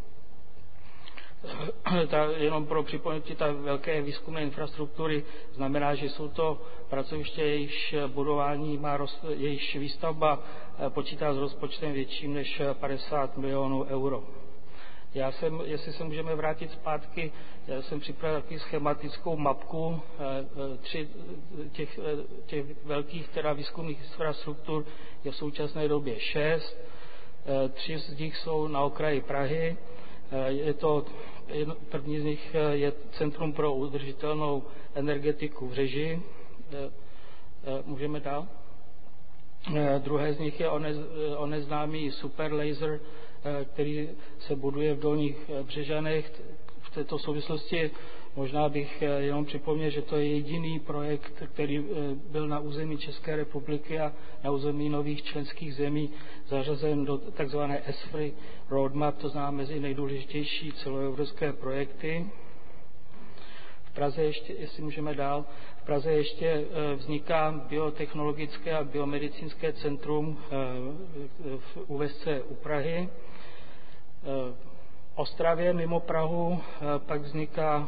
Ta, jenom pro připomenutí, ta velké výzkumné infrastruktury znamená, že jsou to pracoviště, jejichž budování má, jejichž výstavba počítá s rozpočtem větším než padesát milionů euro. Já jsem, jestli se můžeme vrátit zpátky, já jsem připravil takovou schematickou mapku tři, těch, těch velkých teda výzkumných infrastruktur je v současné době šest. Tři z nich jsou na okraji Prahy. Je to, první z nich je Centrum pro udržitelnou energetiku v Řeži. Můžeme dál? Druhé z nich je oneznámý Superlaser, který se buduje v Dolních Břežanech. V této souvislosti Možná bych jenom připomněl, že to je jediný projekt, který byl na území České republiky a na území nových členských zemí zařazen do tzv. E S F R I Roadmap, to znamená mezi nejdůležitější celoevropské projekty. V Praze ještě, jestli můžeme dál, v Praze ještě vzniká biotechnologické a biomedicínské centrum v Úvesce u Prahy. V Ostravě mimo Prahu pak vzniká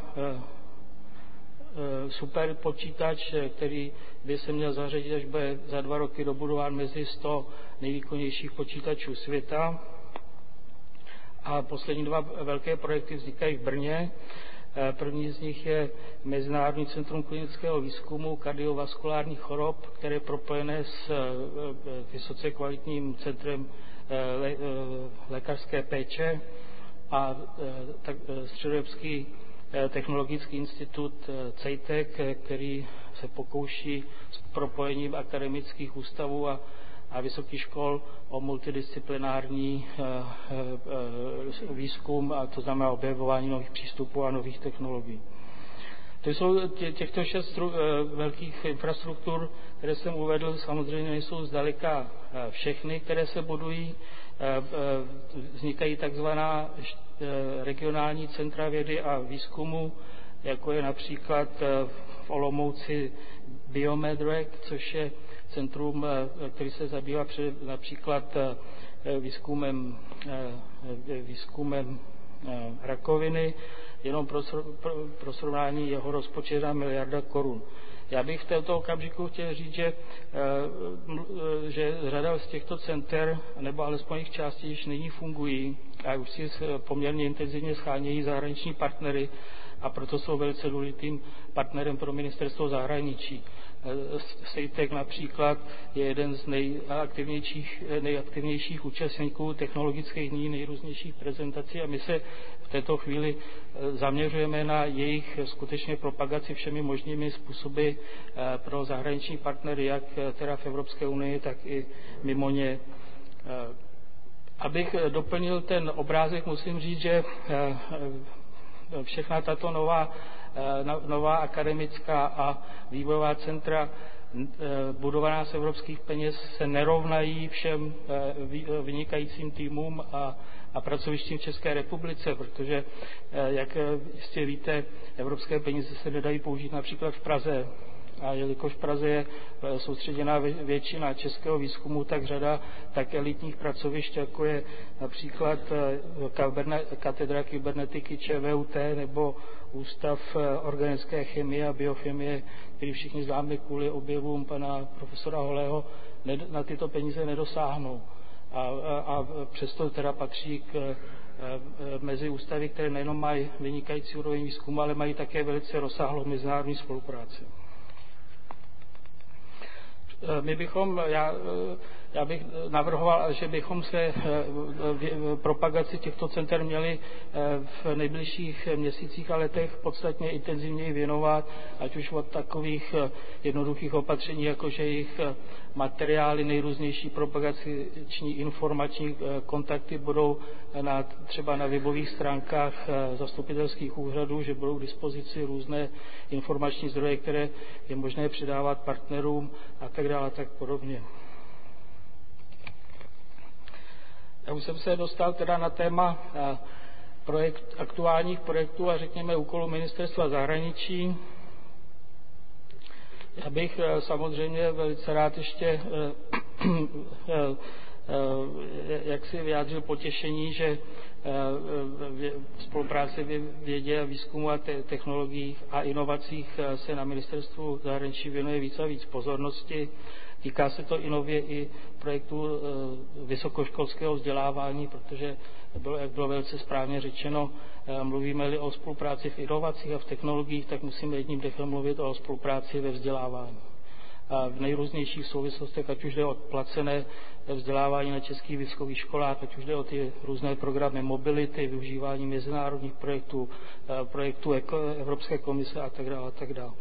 super počítač, který by se měl zařadit, až bude za dva roky dobudován mezi sto nejvýkonnějších počítačů světa. A poslední dva velké projekty vznikají v Brně. První z nich je Mezinárodní centrum klinického výzkumu kardiovaskulárních chorob, které je propojené s vysoce kvalitním centrem lékařské péče, a tak, Středoevropský technologický institut C E T E C, který se pokouší s propojením akademických ústavů a, a vysokých škol o multidisciplinární e, e, výzkum, a to znamená objevování nových přístupů a nových technologií. To jsou tě, těchto šest stru, e, velkých infrastruktur, které jsem uvedl, samozřejmě nejsou zdaleka všechny, které se budují. Vznikají takzvaná regionální centra vědy a výzkumu, jako je například v Olomouci Biomedrec, což je centrum, který se zabývá například výzkumem, výzkumem rakoviny. Jenom pro, pro, pro srovnání jeho rozpočet na miliarda korun. Já bych v této okamžiku chtěl říct, že, že řada z těchto center, nebo alespoň jejich části, již nyní fungují a už si poměrně intenzivně schánějí zahraniční partnery, a proto jsou velice důležitým partnerem pro ministerstvo zahraničí. C E T E C například je jeden z nejaktivnějších, nejaktivnějších účastníků technologických dní, nejrůznějších prezentací, a my se v této chvíli zaměřujeme na jejich skutečně propagaci všemi možnými způsoby pro zahraniční partnery, jak teda v Evropské unii, tak i mimo ně. Abych doplnil ten obrázek, musím říct, že všechna tato nová, nová akademická a vývojová centra budovaná z evropských peněz se nerovnají všem vynikajícím týmům a, a pracovištím v České republice, protože, jak jistě víte, evropské peníze se nedají použít například v Praze. A jelikož v Praze je soustředěná většina českého výzkumu, tak řada tak elitních pracovišť, jako je například katedra kybernetiky Č V U T nebo Ústav organické chemie a biochemie, který všichni známe kvůli objevům pana profesora Holého, na tyto peníze nedosáhnou. A, a, a přesto teda patří k mezi ústavy, které nejenom mají vynikající úroveň výzkumu, ale mají také velice rozsáhlou mezinárodní spolupráci. My bychom, já, já bych navrhoval, že bychom se v propagaci těchto center měli v nejbližších měsících a letech podstatně intenzivněji věnovat, ať už od takových jednoduchých opatření, jako že jejich materiály, nejrůznější propagační informační kontakty budou na, třeba na webových stránkách zastupitelských úřadů, že budou k dispozici různé informační zdroje, které je možné předávat partnerům a tak dále a tak podobně. Já už jsem se dostal teda na téma projekt, aktuálních projektů a řekněme úkolů ministerstva zahraničí. Já bych samozřejmě velice rád ještě jak si vyjádřil potěšení, že v spolupráci v vědě a výzkumu a technologiích a inovacích se na ministerstvu zahraničí věnuje víc a víc pozornosti. Týká se to i nově i projektu vysokoškolského vzdělávání, protože, bylo, jak bylo velice správně řečeno, mluvíme-li o spolupráci v inovacích a v technologiích, tak musíme jedním dechem mluvit o spolupráci ve vzdělávání. A v nejrůznějších souvislostech, ať už jde o placené vzdělávání na českých vysokých školách, ať už jde o ty různé programy mobility, využívání mezinárodních projektů, projektů Evropské komise a tak dále a tak dále.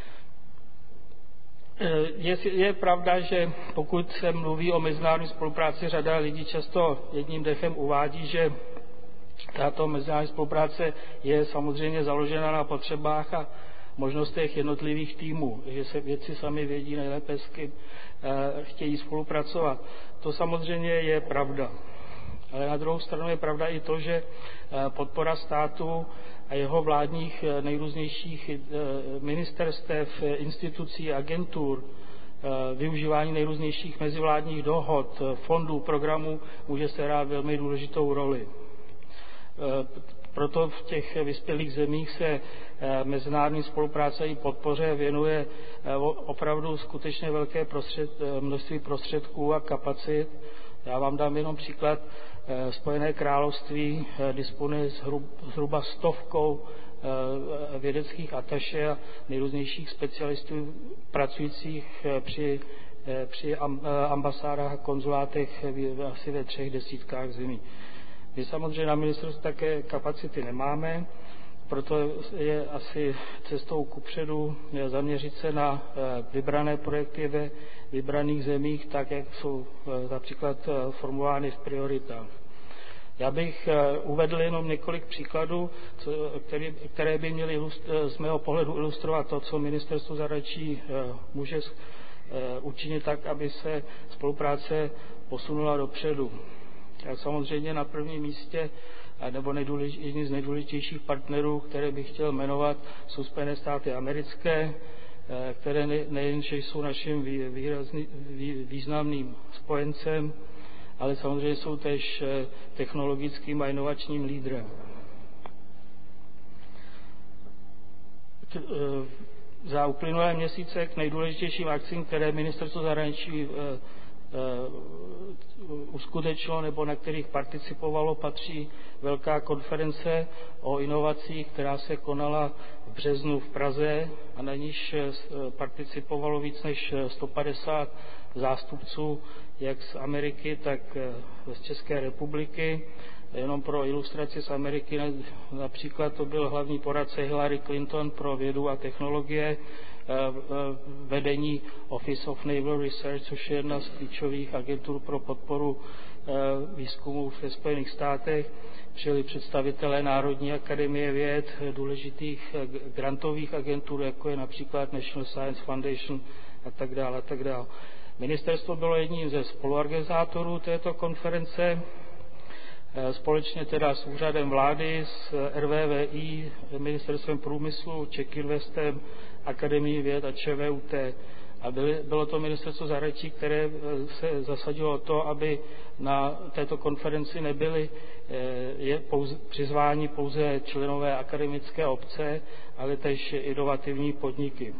Je, je pravda, že pokud se mluví o mezinárodní spolupráci, řada lidí často jedním dechem uvádí, že Tato mezinárodní spolupráce je samozřejmě založena na potřebách a možnostech jednotlivých týmů, že se vědci sami vědí nejlépe, s kým chtějí spolupracovat. To samozřejmě je pravda. Ale na druhou stranu je pravda i to, že podpora státu a jeho vládních nejrůznějších ministerstev, institucí, agentur, využívání nejrůznějších mezivládních dohod, fondů, programů může se hrát velmi důležitou roli. Proto v těch vyspělých zemích se mezinárodní spolupráce i podpoře věnuje opravdu skutečně velké prostřed, množství prostředků a kapacit. Já vám dám jenom příklad. Spojené království disponuje zhruba stovkou vědeckých ataše a nejrůznějších specialistů pracujících při, při ambasádách a konzulátech asi ve třech desítkách zemí. My samozřejmě na ministerstvu také kapacity nemáme, proto je asi cestou kupředu zaměřit se na vybrané projekty ve vybraných zemích, tak jak jsou například formulovány v prioritách. Já bych uvedl jenom několik příkladů, který, které by měly z mého pohledu ilustrovat to, co ministerstvo zahraničí může učinit tak, aby se spolupráce posunula dopředu. Já samozřejmě na prvním místě, nebo jedním z nejdůležitějších partnerů, které bych chtěl jmenovat, jsou Spojené státy americké, které nejenže jsou naším výrazný, významným spojencem, ale samozřejmě jsou též technologickým a inovačním lídrem. Za uplynulé měsíce k nejdůležitějším akcím, které ministerstvo zahraničí uskutečnilo nebo na kterých participovalo, patří velká konference o inovacích, která se konala v březnu v Praze a na níž participovalo víc než sto padesát zástupců jak z Ameriky, tak z České republiky. Jenom pro ilustraci z Ameriky například to byl hlavní poradce Hillary Clinton pro vědu a technologie, vedení Office of Naval Research, což je jedna z klíčových agentur pro podporu výzkumu ve Spojených státech, čili představitelé Národní akademie věd, důležitých grantových agentur, jako je například National Science Foundation a tak dále a tak dále. Ministerstvo bylo jedním ze spoluorganizátorů této konference, společně teda s úřadem vlády, s R V V I, Ministerstvem průmyslu, Czech Investem, Akademií věd a Č V U T. A byly, bylo to ministerstvo zahraničí, které se zasadilo o to, aby na této konferenci nebyli je pouze, přizváni pouze členové akademické obce, ale též inovativní podniky.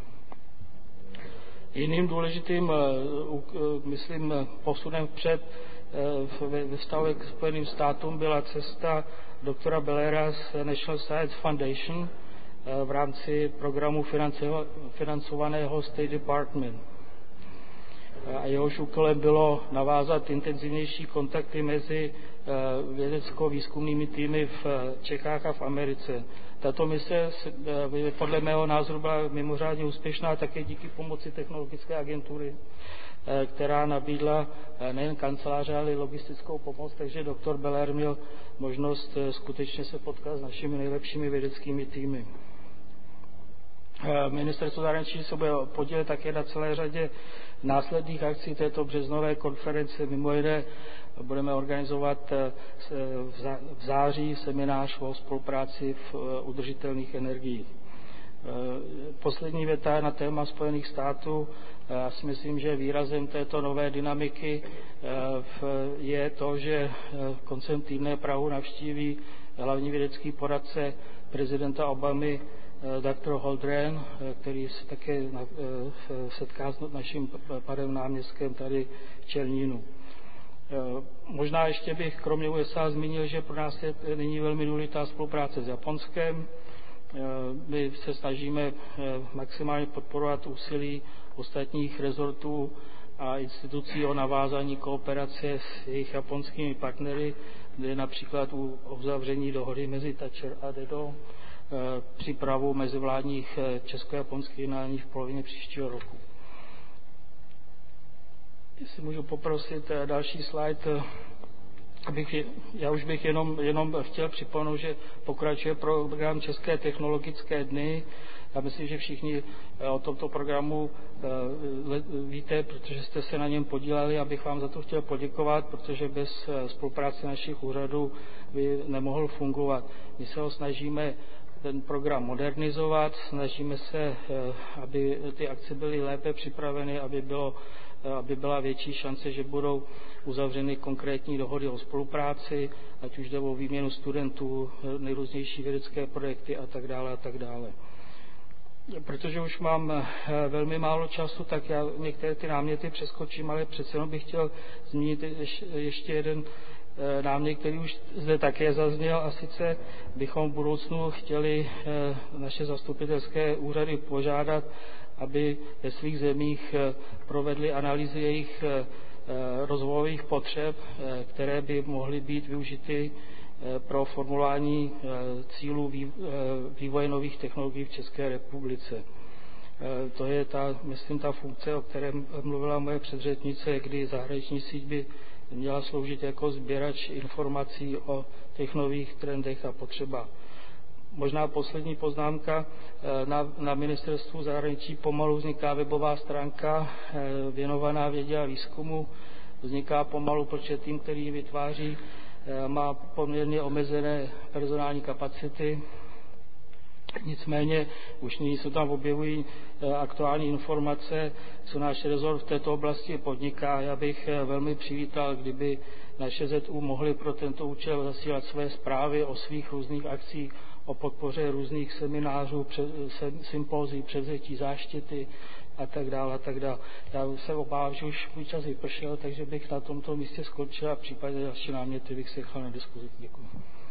Jiným důležitým, myslím, posunem vpřed ve vztahu k Spojeným státům byla cesta doktora Bellera z National Science Foundation v rámci programu financovaného State Department. A jehož úkolem bylo navázat intenzivnější kontakty mezi vědecko-výzkumnými týmy v Čechách a v Americe. Tato mise podle mého názoru byla mimořádně úspěšná také díky pomoci technologické agentury, která nabídla nejen kanceláře, ale i logistickou pomoc, takže doktor Beller měl možnost skutečně se potkat s našimi nejlepšími vědeckými týmy. Ministerstvo zahraničí se bude podílet také na celé řadě následných akcí této březnové konference. Mimo jiné budeme organizovat v září seminář o spolupráci v udržitelných energiích. Poslední věta na téma Spojených států. Já si myslím, že výrazem této nové dynamiky je to, že koncem týdne Prahu navštíví hlavní vědecký poradce prezidenta Obamy doktor Holdren, který se také setká s naším panem náměstkem tady v Černínu. Možná ještě bych kromě U S A zmínil, že pro nás je nyní velmi důležitá spolupráce s Japonskem. My se snažíme maximálně podporovat úsilí ostatních rezortů a institucí o navázání kooperace s jejich japonskými partnery, kde například u uzavření dohody mezi Thatcher a Dedo, přípravu mezivládních česko-japonských jednání v polovině příštího roku. Jestli můžu poprosit další slide. Abych, já už bych jenom, jenom chtěl připomenout, že pokračuje program České technologické dny. Já myslím, že všichni o tomto programu víte, protože jste se na něm podíleli, abych vám za to chtěl poděkovat, protože bez spolupráce našich úřadů by nemohl fungovat. My se ho snažíme ten program modernizovat, snažíme se, aby ty akce byly lépe připraveny, aby, bylo, aby byla větší šance, že budou uzavřeny konkrétní dohody o spolupráci, ať už jde o výměnu studentů, nejrůznější vědecké projekty a tak dále a tak dále. Protože už mám velmi málo času, tak já některé ty náměty přeskočím, ale přece jenom bych chtěl zmínit ještě jeden námět, který už zde také zazněl, a sice bychom v budoucnu chtěli naše zastupitelské úřady požádat, aby ve svých zemích provedli analýzy jejich rozvojových potřeb, které by mohly být využity pro formulování cílů vývoje nových technologií v České republice. To je ta, myslím, ta funkce, o které mluvila moje předřečnice, kdy zahraniční síť by měla sloužit jako sběrač informací o těch nových trendech a potřebách. Možná poslední poznámka. Na, na ministerstvu zahraničí pomalu vzniká webová stránka věnovaná vědě a výzkumu. Vzniká pomalu, protože tým, který ji vytváří, má poměrně omezené personální kapacity. Nicméně už nyní se tam objevují aktuální informace, co náš rezort v této oblasti podniká. Já bych velmi přivítal, kdyby naše Z U mohly pro tento účel zasílat své zprávy o svých různých akcích, o podpoře různých seminářů, sympózií, převzetí záštity a tak dále a tak dále. Já se obávám, že už můj čas vypršel, takže bych na tomto místě skončil a případně další náměty bych se nechal na diskuzi. Děkuji.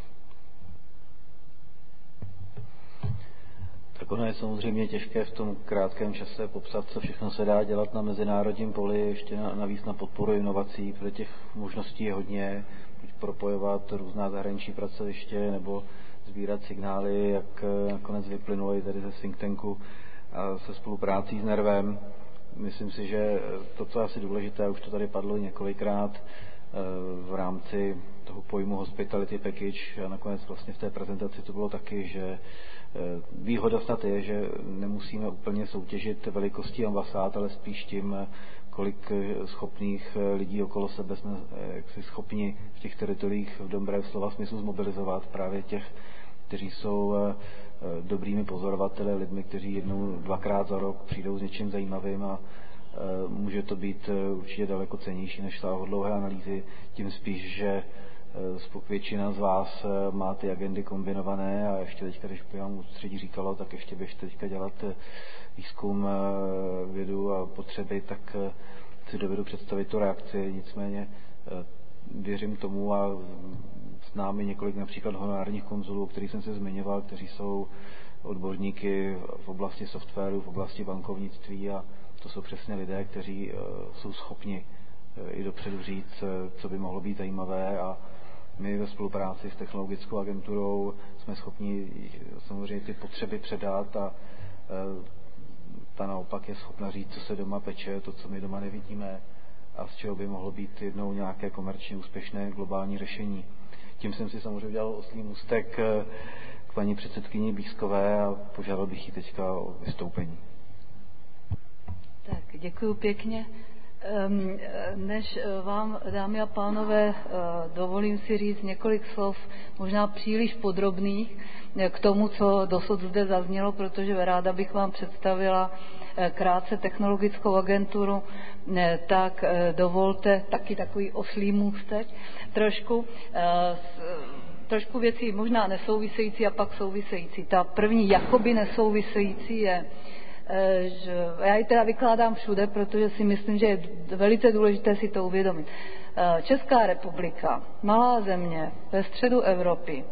Tak ono je samozřejmě těžké v tom krátkém čase popsat, co všechno se dá dělat na mezinárodním poli, ještě navíc na podporu inovací, protože těch možností je hodně, propojovat různá zahraniční pracoviště nebo sbírat signály, jak nakonec vyplynulo i tady ze think tanku a se spoluprácí s NERVem. Myslím si, že to, co je asi důležité, už to tady padlo několikrát v rámci toho pojmu hospitality package a nakonec vlastně v té prezentaci to bylo taky, že výhoda snad je, že nemusíme úplně soutěžit velikostí ambasád, ale spíš tím, kolik schopných lidí okolo sebe jsme jaksi schopni v těch teritoriích v dobrém slova smyslu zmobilizovat, právě těch, kteří jsou dobrými pozorovateli, lidmi, kteří jednou, dvakrát za rok přijdou s něčím zajímavým a může to být určitě daleko cennější než dlouhé analýzy, tím spíš, že většina z vás má ty agendy kombinované a ještě teďka, když by vám ústředí říkalo, tak ještě běžte teďka dělat výzkum, vědu a potřeby, tak si dovedu představit tu reakci. Nicméně věřím tomu a znám i několik například honorárních konzulů, o kterých jsem se zmiňoval, kteří jsou odborníky v oblasti softwaru, v oblasti bankovnictví a to jsou přesně lidé, kteří jsou schopni i dopředu říct, co by mohlo být zajímavé a my ve spolupráci s technologickou agenturou jsme schopni samozřejmě ty potřeby předat a ta naopak je schopna říct, co se doma peče, to, co my doma nevidíme a z čeho by mohlo být jednou nějaké komerčně úspěšné globální řešení. Tím jsem si samozřejmě udělal oslý můstek k paní předsedkyni Bískové a požádal bych ji teďka o vystoupení. Tak, děkuji pěkně. Než vám, dámy a pánové, dovolím si říct několik slov, možná příliš podrobných, k tomu, co dosud zde zaznělo, protože ráda bych vám představila krátce technologickou agenturu, tak dovolte taky takový oslý můstek trošku. Trošku věcí možná nesouvisející a pak související. Ta první jakoby nesouvisející je, že já ji teda vykládám všude, protože si myslím, že je velice důležité si to uvědomit. Česká republika, malá země ve středu Evropy,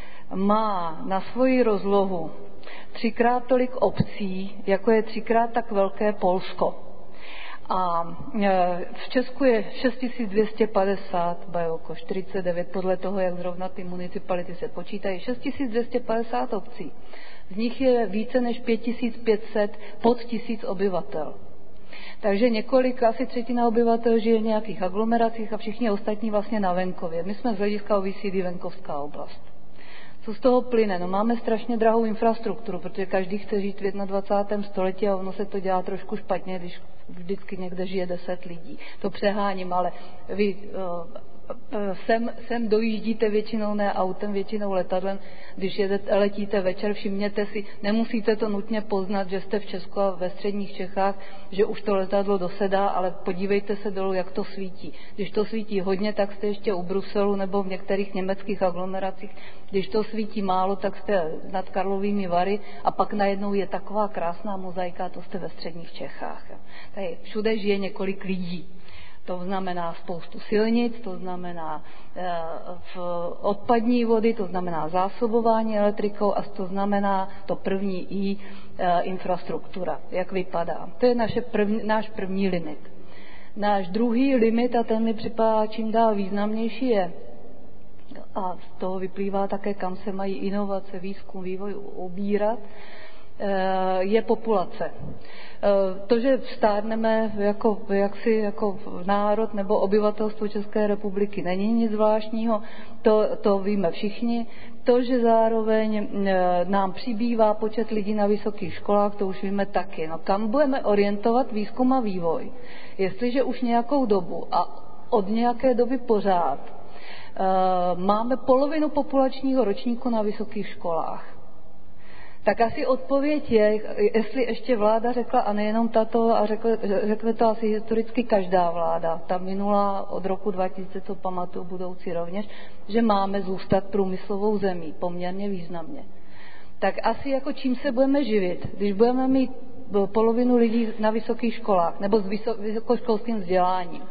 má na svoji rozlohu třikrát tolik obcí, jako je třikrát tak velké Polsko. A v Česku je šest tisíc dvě stě padesát, bajoko čtyřicet devět, podle toho, jak zrovna ty municipality se počítají, šest tisíc dvě stě padesát obcí. Z nich je více než pět tisíc pět set pod tisíc obyvatel. Takže několik, asi třetina obyvatel žije v nějakých aglomeracích a všichni ostatní vlastně na venkově. My jsme z hlediska O E C D venkovská oblast. Co z toho plyne? No máme strašně drahou infrastrukturu, protože každý chce žít v dvacátém prvním století a ono se to dělá trošku špatně, když vždycky někde žije deset lidí. To přeháním, ale vy sem, sem dojíždíte většinou ne autem, většinou letadlem. Když jedete, letíte večer, všimněte si, nemusíte to nutně poznat, že jste v Česku a ve středních Čechách, že už to letadlo dosedá, ale podívejte se dolů, jak to svítí. Když to svítí hodně, tak jste ještě u Bruselu nebo v některých německých aglomeracích. Když to svítí málo, tak jste nad Karlovými Vary a pak najednou je taková krásná mozaika, to jste ve středních Čechách. Tady všude žije několik lidí. To znamená spoustu silnic, to znamená e, v odpadní vody, to znamená zásobování elektrikou a to znamená to první I, e, infrastruktura, jak vypadá. To je naše první, náš první limit. Náš druhý limit, a ten mi připadá čím dál významnější, je, a z toho vyplývá také, kam se mají inovace, výzkum, vývoj ubírat, je populace. To, že stárneme jako, jaksi, jako národ nebo obyvatelstvo České republiky, není nic zvláštního, to, to víme všichni. To, že zároveň nám přibývá počet lidí na vysokých školách, to už víme taky. No, kam budeme orientovat výzkum a vývoj? Jestliže už nějakou dobu a od nějaké doby pořád máme polovinu populačního ročníku na vysokých školách, tak asi odpověď je, jestli ještě vláda řekla, a nejenom tato, a řekla, řekne to asi historicky každá vláda, ta minulá od roku dva tisíce, co pamatuju, budoucí rovněž, že máme zůstat průmyslovou zemí poměrně významně. Tak asi jako čím se budeme živit, když budeme mít polovinu lidí na vysokých školách nebo s vysokoškolským vzděláním,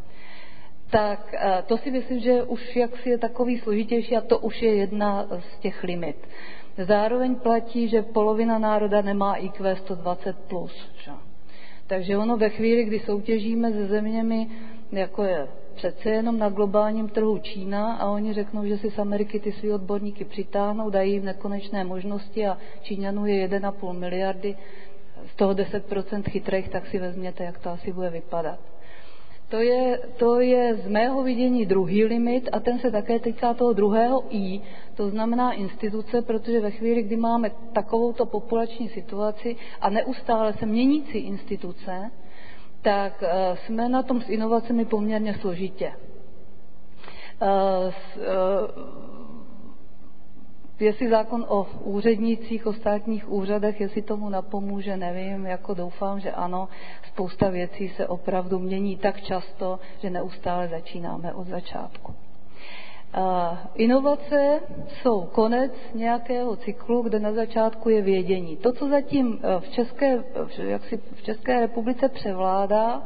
tak to si myslím, že už jaksi je takový složitější a to už je jedna z těch limit. Zároveň platí, že polovina národa nemá I Q sto dvacet plus. Že? Takže ono ve chvíli, kdy soutěžíme se zeměmi, jako je přece jenom na globálním trhu Čína a oni řeknou, že si z Ameriky ty svý odborníky přitáhnou, dají jim nekonečné možnosti a Číňanů je jeden a půl miliardy, z toho deset procent chytrých, tak si vezměte, jak to asi bude vypadat. To je, to je z mého vidění druhý limit a ten se také týká toho druhého I, to znamená instituce, protože ve chvíli, kdy máme takovouto populační situaci a neustále se měnící instituce, tak uh, jsme na tom s inovacemi poměrně složitě. Uh, s, uh, Jestli zákon o úřednících, o státních úřadech, jestli tomu napomůže, nevím, jako doufám, že ano, spousta věcí se opravdu mění tak často, že neustále začínáme od začátku. Uh, inovace jsou konec nějakého cyklu, kde na začátku je vědění. To, co zatím v České, jak si v České republice převládá,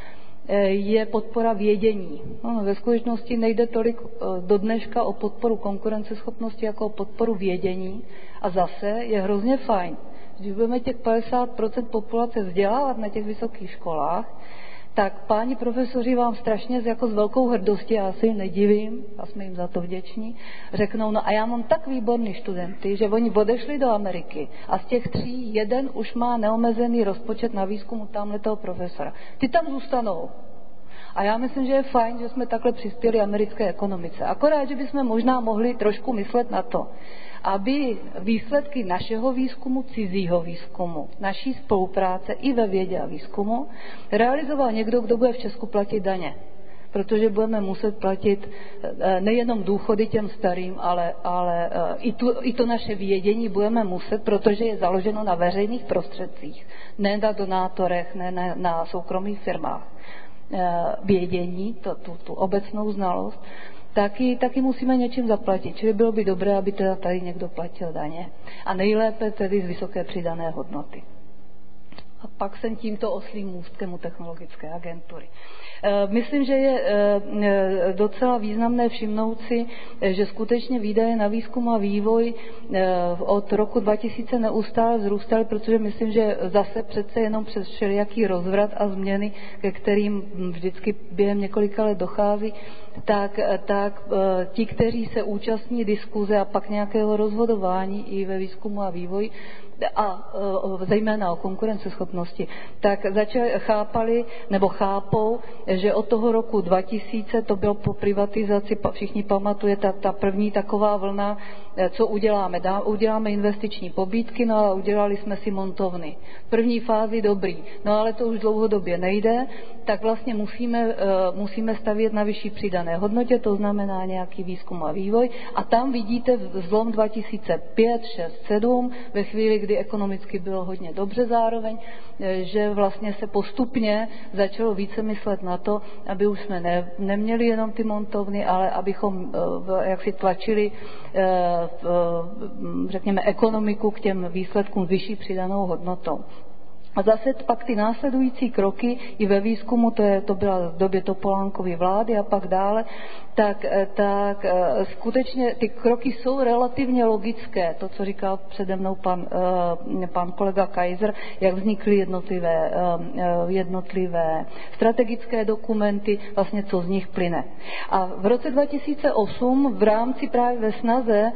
je podpora vědění. No, ve skutečnosti nejde tolik do dneška o podporu konkurenceschopnosti jako o podporu vědění. A zase je hrozně fajn, když budeme těch padesát procent populace vzdělávat na těch vysokých školách, tak páni profesoři vám strašně jako s velkou hrdostí, já se jim nedivím, a jsme jim za to vděční, řeknou, no a já mám tak výborný studenty, že oni odešli do Ameriky a z těch tří jeden už má neomezený rozpočet na výzkumu tamhle toho profesora. Ty tam zůstanou. A já myslím, že je fajn, že jsme takhle přispěli americké ekonomice. Akorát, že bychom možná mohli trošku myslet na to, aby výsledky našeho výzkumu, cizího výzkumu, naší spolupráce i ve vědě a výzkumu realizoval někdo, kdo bude v Česku platit daně. Protože budeme muset platit nejenom důchody těm starým, ale, ale i, tu, i to naše vědění budeme muset, protože je založeno na veřejných prostředcích, ne na donátorech, ne na, na soukromých firmách. Vědění, to, tu, tu obecnou znalost, taky, taky musíme něčím zaplatit. Čili bylo by dobré, aby teda tady někdo platil daně. A nejlépe tedy z vysoké přidané hodnoty. A pak jsem tímto oslým můstkem u technologické agentury. Myslím, že je docela významné všimnout si, že skutečně výdaje na výzkum a vývoj od roku dva tisíce neustále vzrůstaly, protože myslím, že zase přece jenom přes všelijaký rozvrat a změny, ke kterým vždycky během několika let dochází, tak, tak ti, kteří se účastní diskuze a pak nějakého rozhodování i ve výzkumu a vývoji, a zejména o konkurenceschopnosti, tak začali, chápali nebo chápou, že od toho roku dva tisíce, to bylo po privatizaci, všichni pamatuje, ta, ta první taková vlna, co uděláme? Dá, uděláme investiční pobídky, no a udělali jsme si montovny. V první fázi dobrý, no ale to už dlouhodobě nejde, tak vlastně musíme, musíme stavět na vyšší přidané hodnotě, to znamená nějaký výzkum a vývoj, a tam vidíte zlom dva tisíce pět, šest, sedm, ve chvíli, kdy ekonomicky bylo hodně dobře zároveň, že vlastně se postupně začalo více myslet na to, aby už jsme ne, neměli jenom ty montovny, ale abychom jak si tlačili řekněme ekonomiku k těm výsledkům s vyšší přidanou hodnotou. A zase pak ty následující kroky i ve výzkumu, to, je, to byla v době Topolánkovy vlády a pak dále, tak, tak skutečně ty kroky jsou relativně logické. To, co říkal přede mnou pan, pan kolega Kaiser, jak vznikly jednotlivé, jednotlivé strategické dokumenty, vlastně co z nich plyne. A v roce dva tisíce osm v rámci právě ve snaze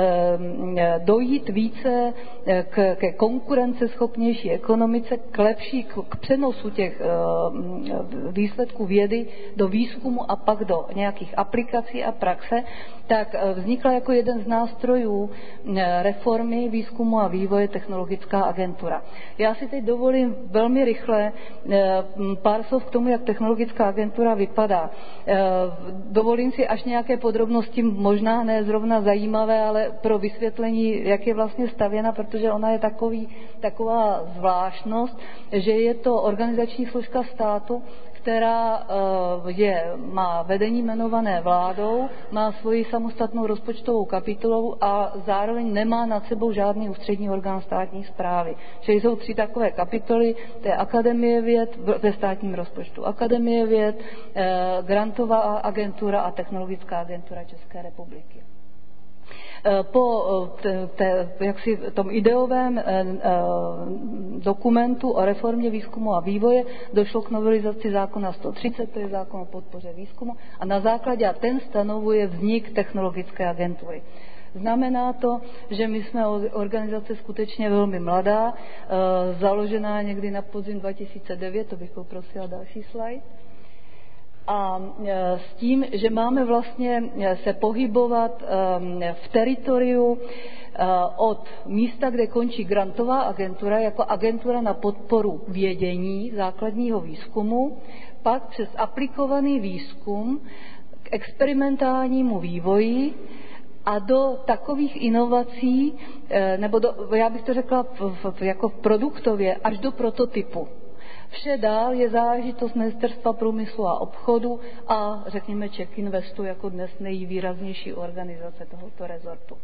dojít více k, ke konkurenceschopnější ekonomice, k lepší, k přenosu těch výsledků vědy do výzkumu a pak do nějakých aplikací a praxe, tak vznikla jako jeden z nástrojů reformy výzkumu a vývoje Technologická agentura. Já si teď dovolím velmi rychle pár slov k tomu, jak Technologická agentura vypadá. Dovolím si až nějaké podrobnosti, možná ne zrovna zajímavé, ale pro vysvětlení, jak je vlastně stavěna, protože ona je takový, taková zvláštnost, že je to organizační složka státu, která je, má vedení jmenované vládou, má svoji samostatnou rozpočtovou kapitolu a zároveň nemá nad sebou žádný ústřední orgán státní správy. Čili jsou tři takové kapitoly, to je Akademie věd ve státním rozpočtu, Akademie věd, Grantová agentura a Technologická agentura České republiky. Po te, jaksi, tom ideovém dokumentu o reformě výzkumu a vývoje došlo k novelizaci zákona sto třicet, to je zákon o podpoře výzkumu, a na základě, a ten stanovuje vznik Technologické agentury. Znamená to, že my jsme organizace skutečně velmi mladá, založená někdy na podzim dva tisíce devět, to bych poprosila další slide. A s tím, že máme vlastně se pohybovat v teritoriu od místa, kde končí Grantová agentura, jako agentura na podporu vědění, základního výzkumu, pak přes aplikovaný výzkum k experimentálnímu vývoji a do takových inovací, nebo do, já bych to řekla jako v produktově, až do prototypu. Vše dál je záležitost Ministerstva průmyslu a obchodu a řekněme Czech Investu jako dnes nejvýraznější organizace tohoto rezortu.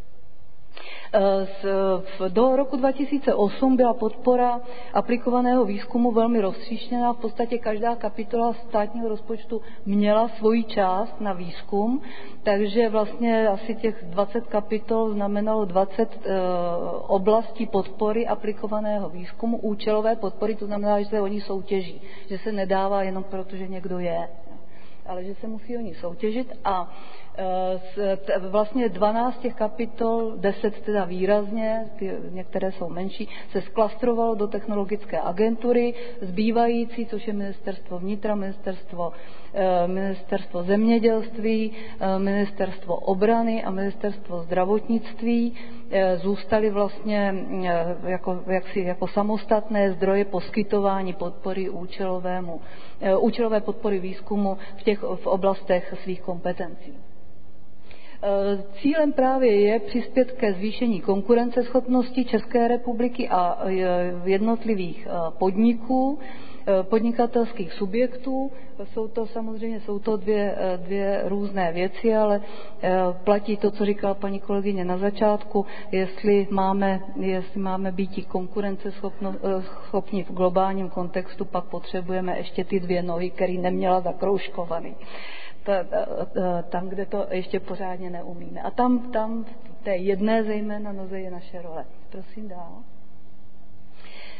Do roku dva tisíce osm byla podpora aplikovaného výzkumu velmi roztříštěná. V podstatě každá kapitola státního rozpočtu měla svoji část na výzkum, takže vlastně asi těch dvacet kapitol znamenalo dvacet oblastí podpory aplikovaného výzkumu, účelové podpory, to znamená, že se oni soutěží, že se nedává jenom proto, že někdo je, ale že se musí oni soutěžit. A vlastně dvanáct těch kapitol, deset teda výrazně, ty, některé jsou menší, se sklastrovalo do Technologické agentury, zbývající, což je Ministerstvo vnitra, Ministerstvo, Ministerstvo zemědělství, Ministerstvo obrany a Ministerstvo zdravotnictví, zůstaly vlastně jako, jaksi, jako samostatné zdroje poskytování podpory účelovému, účelové podpory výzkumu v těch v oblastech svých kompetencí. Cílem právě je přispět ke zvýšení konkurenceschopnosti České republiky a jednotlivých podniků, podnikatelských subjektů. Jsou to samozřejmě jsou to dvě, dvě různé věci, ale platí to, co říkala paní kolegyně na začátku, jestli máme, jestli máme být konkurenceschopní v globálním kontextu, pak potřebujeme ještě ty dvě nohy, které neměla zakroužkovaný. Tam, kde to ještě pořádně neumíme. A tam, tam v té jedné zejména noze je naše role. Prosím dál.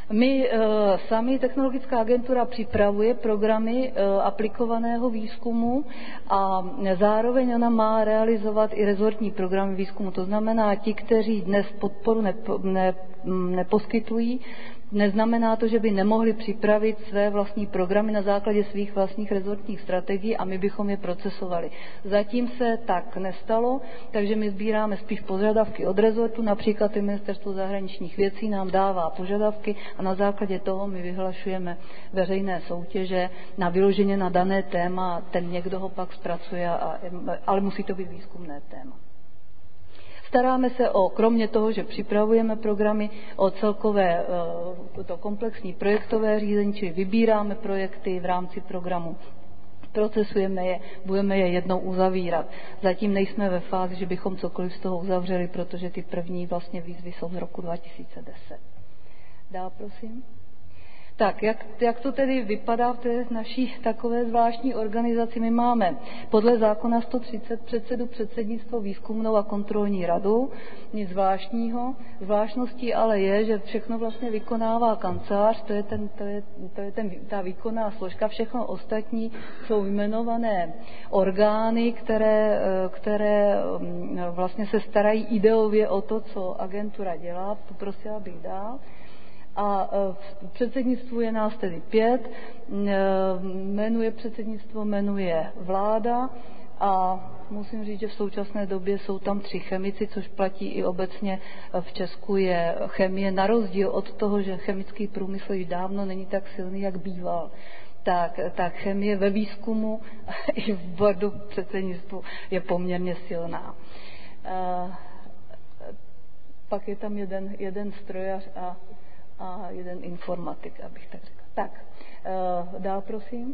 My e, sami, Technologická agentura připravuje programy e, aplikovaného výzkumu a zároveň ona má realizovat i rezortní programy výzkumu. To znamená, ti, kteří dnes podporu nepo, ne, neposkytují, neznamená to, že by nemohli připravit své vlastní programy na základě svých vlastních rezortních strategií a my bychom je procesovali. Zatím se tak nestalo, takže my sbíráme spíš požadavky od rezortu, například i Ministerstvo zahraničních věcí nám dává požadavky a na základě toho my vyhlašujeme veřejné soutěže na vyloženě na dané téma, ten někdo ho pak zpracuje, a, ale musí to být výzkumné téma. Staráme se o, kromě toho, že připravujeme programy, o celkové to komplexní projektové řízení, čili vybíráme projekty v rámci programu, procesujeme je, budeme je jednou uzavírat. Zatím nejsme ve fázi, že bychom cokoliv z toho uzavřeli, protože ty první vlastně výzvy jsou z roku dva tisíce deset. Dál, prosím. Tak, jak, jak to tedy vypadá v té naší takové zvláštní organizaci? My máme podle zákona sto třicet předsedu předsednictvo, výzkumnou a kontrolní radu, nic zvláštního. Zvláštností ale je, že všechno vlastně vykonává kancelář, to je, ten, to je, to je ten, ta výkonná složka, všechno ostatní jsou jmenované orgány, které, které vlastně se starají ideově o to, co agentura dělá. Poprosila bych dál. A v předsednictvu je nás tedy pět, jmenuje předsednictvo, jmenuje vláda a musím říct, že v současné době jsou tam tři chemici, což platí i obecně v Česku je chemie, na rozdíl od toho, že chemický průmysl již dávno není tak silný, jak býval. Tak, tak chemie ve výzkumu i v boardu předsednictvu je poměrně silná. Pak je tam jeden, jeden strojař a a jeden informatik, abych tak řekla. Tak, dál prosím.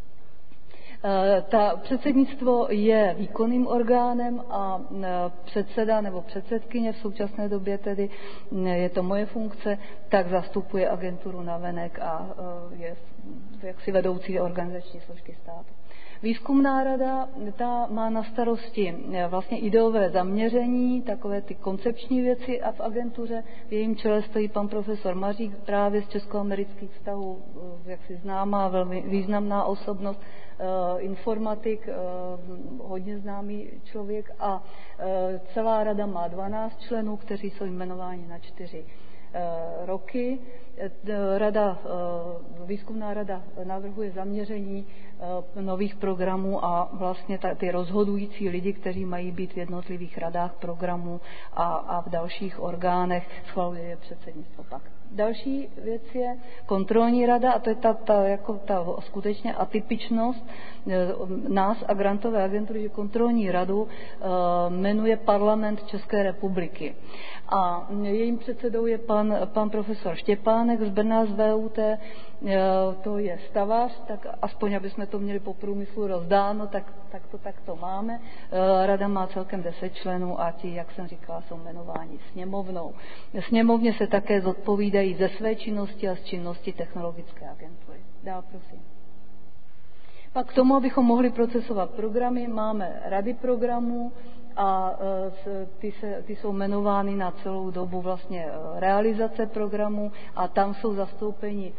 Ta předsednictvo je výkonným orgánem a předseda nebo předsedkyně, v současné době tedy je to moje funkce, tak zastupuje agenturu navenek a je jaksi vedoucí organizační složky státu. Výzkumná rada, ta má na starosti vlastně ideové zaměření, takové ty koncepční věci a v agentuře v jejím čele stojí pan profesor Mařík, právě z českoamerických vztahů, jaksi známá, velmi významná osobnost, informatik, hodně známý člověk a celá rada má dvanáct členů, kteří jsou jmenováni na čtyři roky. Rada, výzkumná rada navrhuje zaměření nových programů a vlastně ty rozhodující lidi, kteří mají být v jednotlivých radách programů a, a v dalších orgánech, schvaluje je předsednictvo pak. Další věc je kontrolní rada a to je ta, ta, jako ta skutečně atypičnost nás a grantové agentury, že kontrolní radu uh, jmenuje Parlament České republiky. A jejím předsedou je pan, pan profesor Štěpánek z Brna z V U T, to je stavař, tak aspoň, aby jsme to měli po průmyslu rozdáno, tak, tak to takto máme. Rada má celkem deset členů a ti, jak jsem říkala, jsou jmenováni sněmovnou. Sněmovně se také zodpovídají ze své činnosti a z činnosti Technologické agentury. Dál, prosím. Pak k tomu, abychom mohli procesovat programy, máme rady programů, a ty, se, ty jsou jmenovány na celou dobu vlastně realizace programu a tam jsou zastoupeni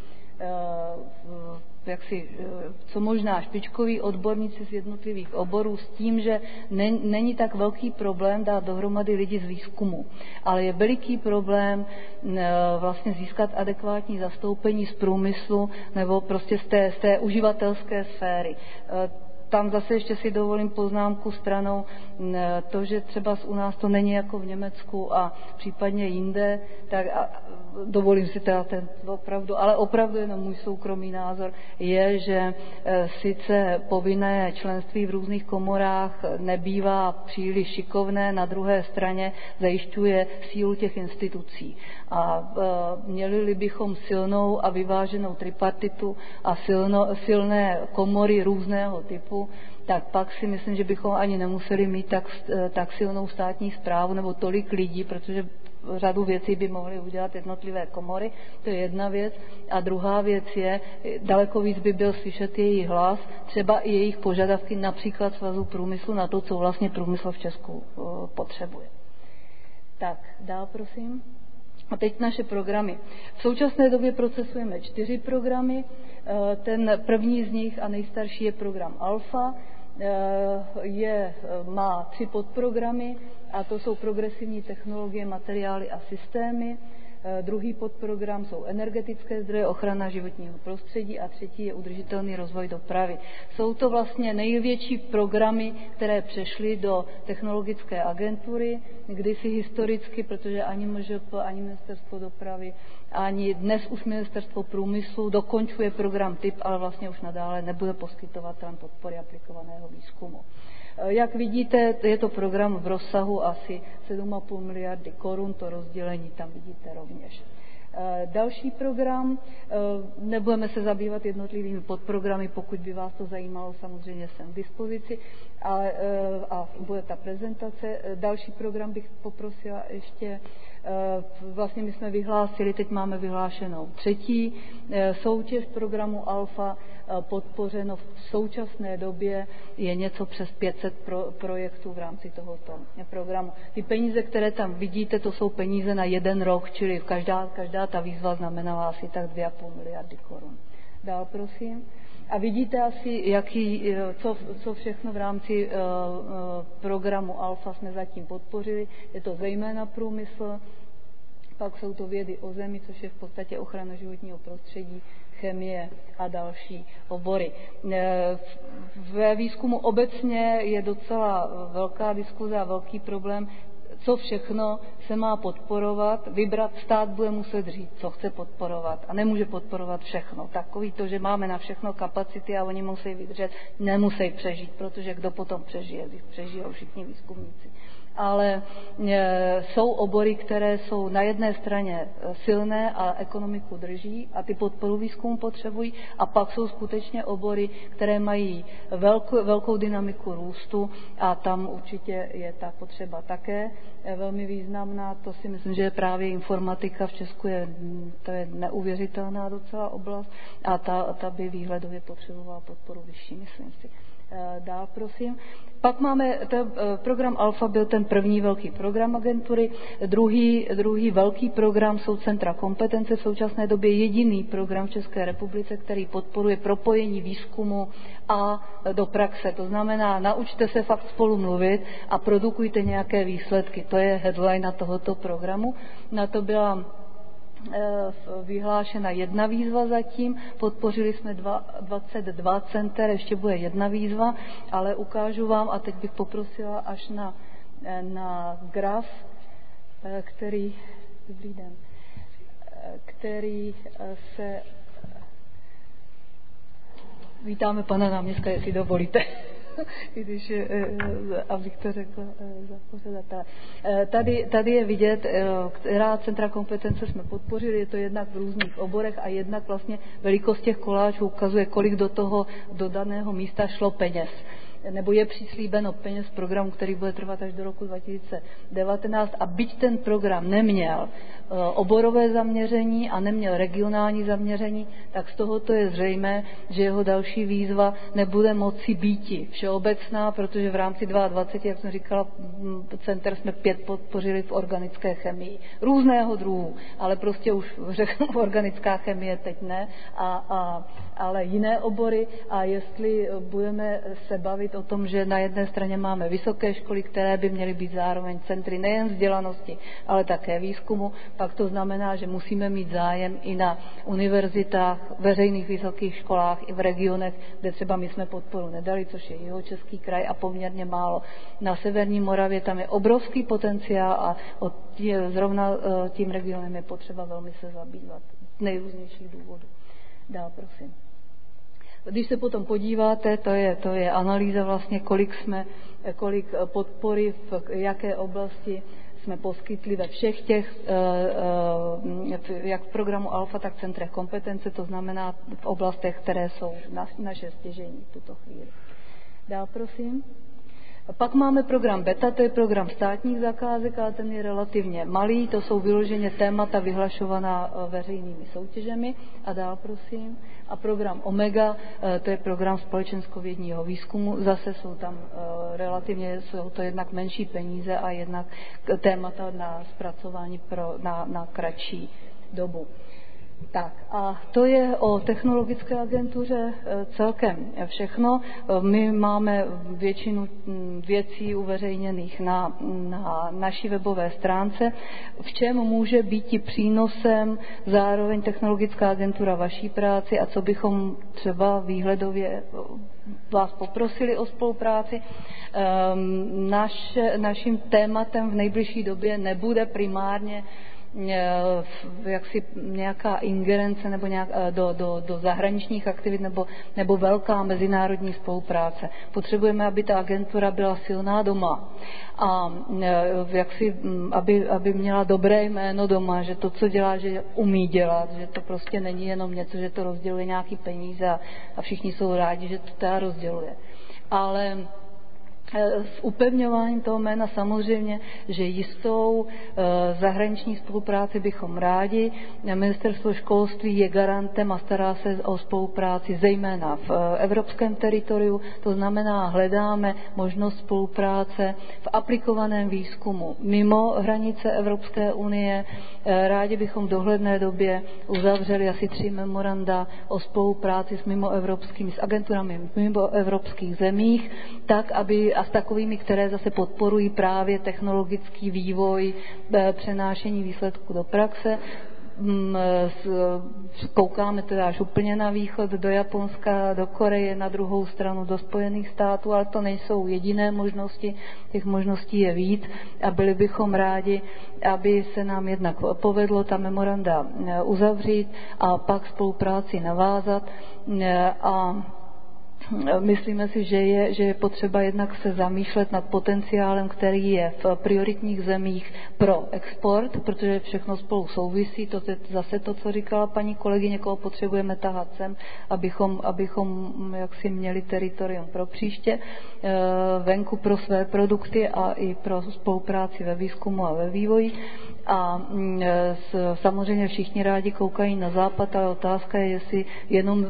jaksi, co možná špičkoví odborníci z jednotlivých oborů s tím, že ne, není tak velký problém dát dohromady lidi z výzkumu, ale je veliký problém vlastně získat adekvátní zastoupení z průmyslu nebo prostě z té, z té uživatelské sféry. Tam zase ještě si dovolím poznámku stranou to, že třeba u nás to není jako v Německu a případně jinde, tak a dovolím si teda ten opravdu, ale opravdu jenom můj soukromý názor je, že sice povinné členství v různých komorách nebývá příliš šikovné, na druhé straně zajišťuje sílu těch institucí. A měli bychom silnou a vyváženou tripartitu a silno, silné komory různého typu, tak pak si myslím, že bychom ani nemuseli mít tak, tak silnou státní správu nebo tolik lidí, protože řadu věcí by mohly udělat jednotlivé komory, to je jedna věc. A druhá věc je, daleko víc by byl slyšet jejich hlas, třeba i jejich požadavky, například Svazu průmyslu, na to, co vlastně průmysl v Česku potřebuje. Tak, dál prosím. A teď naše programy. V současné době procesujeme čtyři programy. Ten první z nich a nejstarší je program Alfa. Je, má tři podprogramy a to jsou progresivní technologie, materiály a systémy. Druhý podprogram jsou energetické zdroje, ochrana životního prostředí a třetí je udržitelný rozvoj dopravy. Jsou to vlastně největší programy, které přešly do technologické agentury, kdysi historicky, protože ani M Ž P, ani Ministerstvo dopravy, ani dnes už Ministerstvo průmyslu dokončuje program T I P, ale vlastně už nadále nebude poskytovatelem podpory aplikovaného výzkumu. Jak vidíte, je to program v rozsahu asi sedm a půl miliardy korun, to rozdělení tam vidíte rovněž. Další program, nebudeme se zabývat jednotlivými podprogramy, pokud by vás to zajímalo, samozřejmě jsem k dispozici, ale, a bude ta prezentace. Další program bych poprosila ještě, vlastně my jsme vyhlásili, teď máme vyhlášenou třetí soutěž programu Alfa, podpořeno v současné době je něco přes pět set pro, projektů v rámci tohoto programu. Ty peníze, které tam vidíte, to jsou peníze na jeden rok, čili každá, každá ta výzva znamenala asi tak dvě a půl miliardy korun. Dál, prosím. A vidíte asi, jaký, co, co všechno v rámci uh, uh, programu Alfa jsme zatím podpořili. Je to zejména průmysl, pak jsou to vědy o zemi, což je v podstatě ochrana životního prostředí, chemie a další obory. Ve výzkumu obecně je docela velká diskuze a velký problém, co všechno se má podporovat. Vybrat stát bude muset říct, co chce podporovat a nemůže podporovat všechno. Takový to, že máme na všechno kapacity a oni musí vydržet, nemusí přežít, protože kdo potom přežije, když přežijou všichni výzkumníci. Ale e, jsou obory, které jsou na jedné straně silné a ekonomiku drží a ty podporu výzkumu potřebují a pak jsou skutečně obory, které mají velkou, velkou dynamiku růstu a tam určitě je ta potřeba také e, velmi významná. To si myslím, že je právě informatika v Česku, je, to je neuvěřitelná docela oblast a ta, ta by výhledově potřebovala podporu vyšší, myslím si. Dál, prosím. Pak máme, ten program Alfa byl ten první velký program agentury, druhý, druhý velký program jsou centra kompetence, v současné době jediný program v České republice, který podporuje propojení výzkumu a do praxe. To znamená, naučte se fakt spolu mluvit a produkujte nějaké výsledky. To je headline na tohoto programu. Na to byla vyhlášena jedna výzva zatím, podpořili jsme dvacet dva center, ještě bude jedna výzva, ale ukážu vám, a teď bych poprosila až na, na graf, který, dobrý den, který se, vítáme pana náměstka, jestli dovolíte. Když, abych to řekla za pořadatele. Tady, tady je vidět, která centra kompetence jsme podpořili, je to jednak v různých oborech a jednak vlastně velikost těch koláčů ukazuje, kolik do toho dodaného místa šlo peněz. Nebo je přislíbeno peněz programu, který bude trvat až do roku dva tisíce devatenáct a byť ten program neměl oborové zaměření a neměl regionální zaměření, tak z tohoto je zřejmé, že jeho další výzva nebude moci býti všeobecná, protože v rámci dvacet dva, jak jsem říkala, center jsme pět podpořili v organické chemii. Různého druhu, ale prostě už řeknu, organická chemie teď ne, a, a, ale jiné obory a jestli budeme se bavit o tom, že na jedné straně máme vysoké školy, které by měly být zároveň centry nejen vzdělanosti, ale také výzkumu, pak to znamená, že musíme mít zájem i na univerzitách, veřejných vysokých školách i v regionech, kde třeba my jsme podporu nedali, což je Jihočeský kraj a poměrně málo. Na severní Moravě tam je obrovský potenciál a tí, zrovna tím regionem je potřeba velmi se zabývat z nejrůznějších důvodů. Dál, prosím. Když se potom podíváte, to je, to je analýza vlastně, kolik jsme, kolik podpory v jaké oblasti jsme poskytli ve všech těch, jak v programu Alfa, tak v centrech kompetence, to znamená v oblastech, které jsou naše stěžení v tuto chvíli. Dál, prosím. Pak máme program Beta, to je program státních zakázek, ale ten je relativně malý, to jsou vyloženě témata vyhlašovaná veřejnými soutěžemi. A dál, prosím. A program Omega, to je program společenskovědního výzkumu, zase jsou tam relativně, jsou to jednak menší peníze a jednak témata na zpracování pro, na, na kratší dobu. Tak a to je o technologické agentuře celkem všechno. My máme většinu věcí uveřejněných na, na naší webové stránce. V čem může být přínosem zároveň technologická agentura vaší práci a co bychom třeba výhledově vás poprosili o spolupráci. Naš, naším tématem v nejbližší době nebude primárně jaksi nějaká ingerence nebo nějak, do, do, do zahraničních aktivit nebo, nebo velká mezinárodní spolupráce. Potřebujeme, aby ta agentura byla silná doma a jaksi, aby, aby měla dobré jméno doma, že to, co dělá, že umí dělat, že to prostě není jenom něco, že to rozděluje nějaký peníze a, a všichni jsou rádi, že to teda rozděluje. Ale s upevňováním toho jména samozřejmě, že jistou zahraniční spolupráci bychom rádi. Ministerstvo školství je garantem a stará se o spolupráci zejména v evropském teritoriu, to znamená hledáme možnost spolupráce v aplikovaném výzkumu mimo hranice Evropské unie. Rádi bychom v dohledné době uzavřeli asi tři memoranda o spolupráci s mimoevropskými, s agenturami v mimoevropských zemích, tak, aby a s takovými, které zase podporují právě technologický vývoj, přenášení výsledků do praxe. Koukáme teda až úplně na východ, do Japonska, do Koreje, na druhou stranu do Spojených států, ale to nejsou jediné možnosti, těch možností je víc a byli bychom rádi, aby se nám jednak povedlo ta memoranda uzavřít a pak spolupráci navázat a myslíme si, že je, že je potřeba jednak se zamýšlet nad potenciálem, který je v prioritních zemích pro export, protože všechno spolu souvisí. To je zase to, co říkala paní kolegyně, koho potřebujeme tahat sem, abychom, abychom jaksi měli teritorium pro příště, venku pro své produkty a i pro spolupráci ve výzkumu a ve vývoji. A samozřejmě všichni rádi koukají na západ, ale otázka je, jestli jenom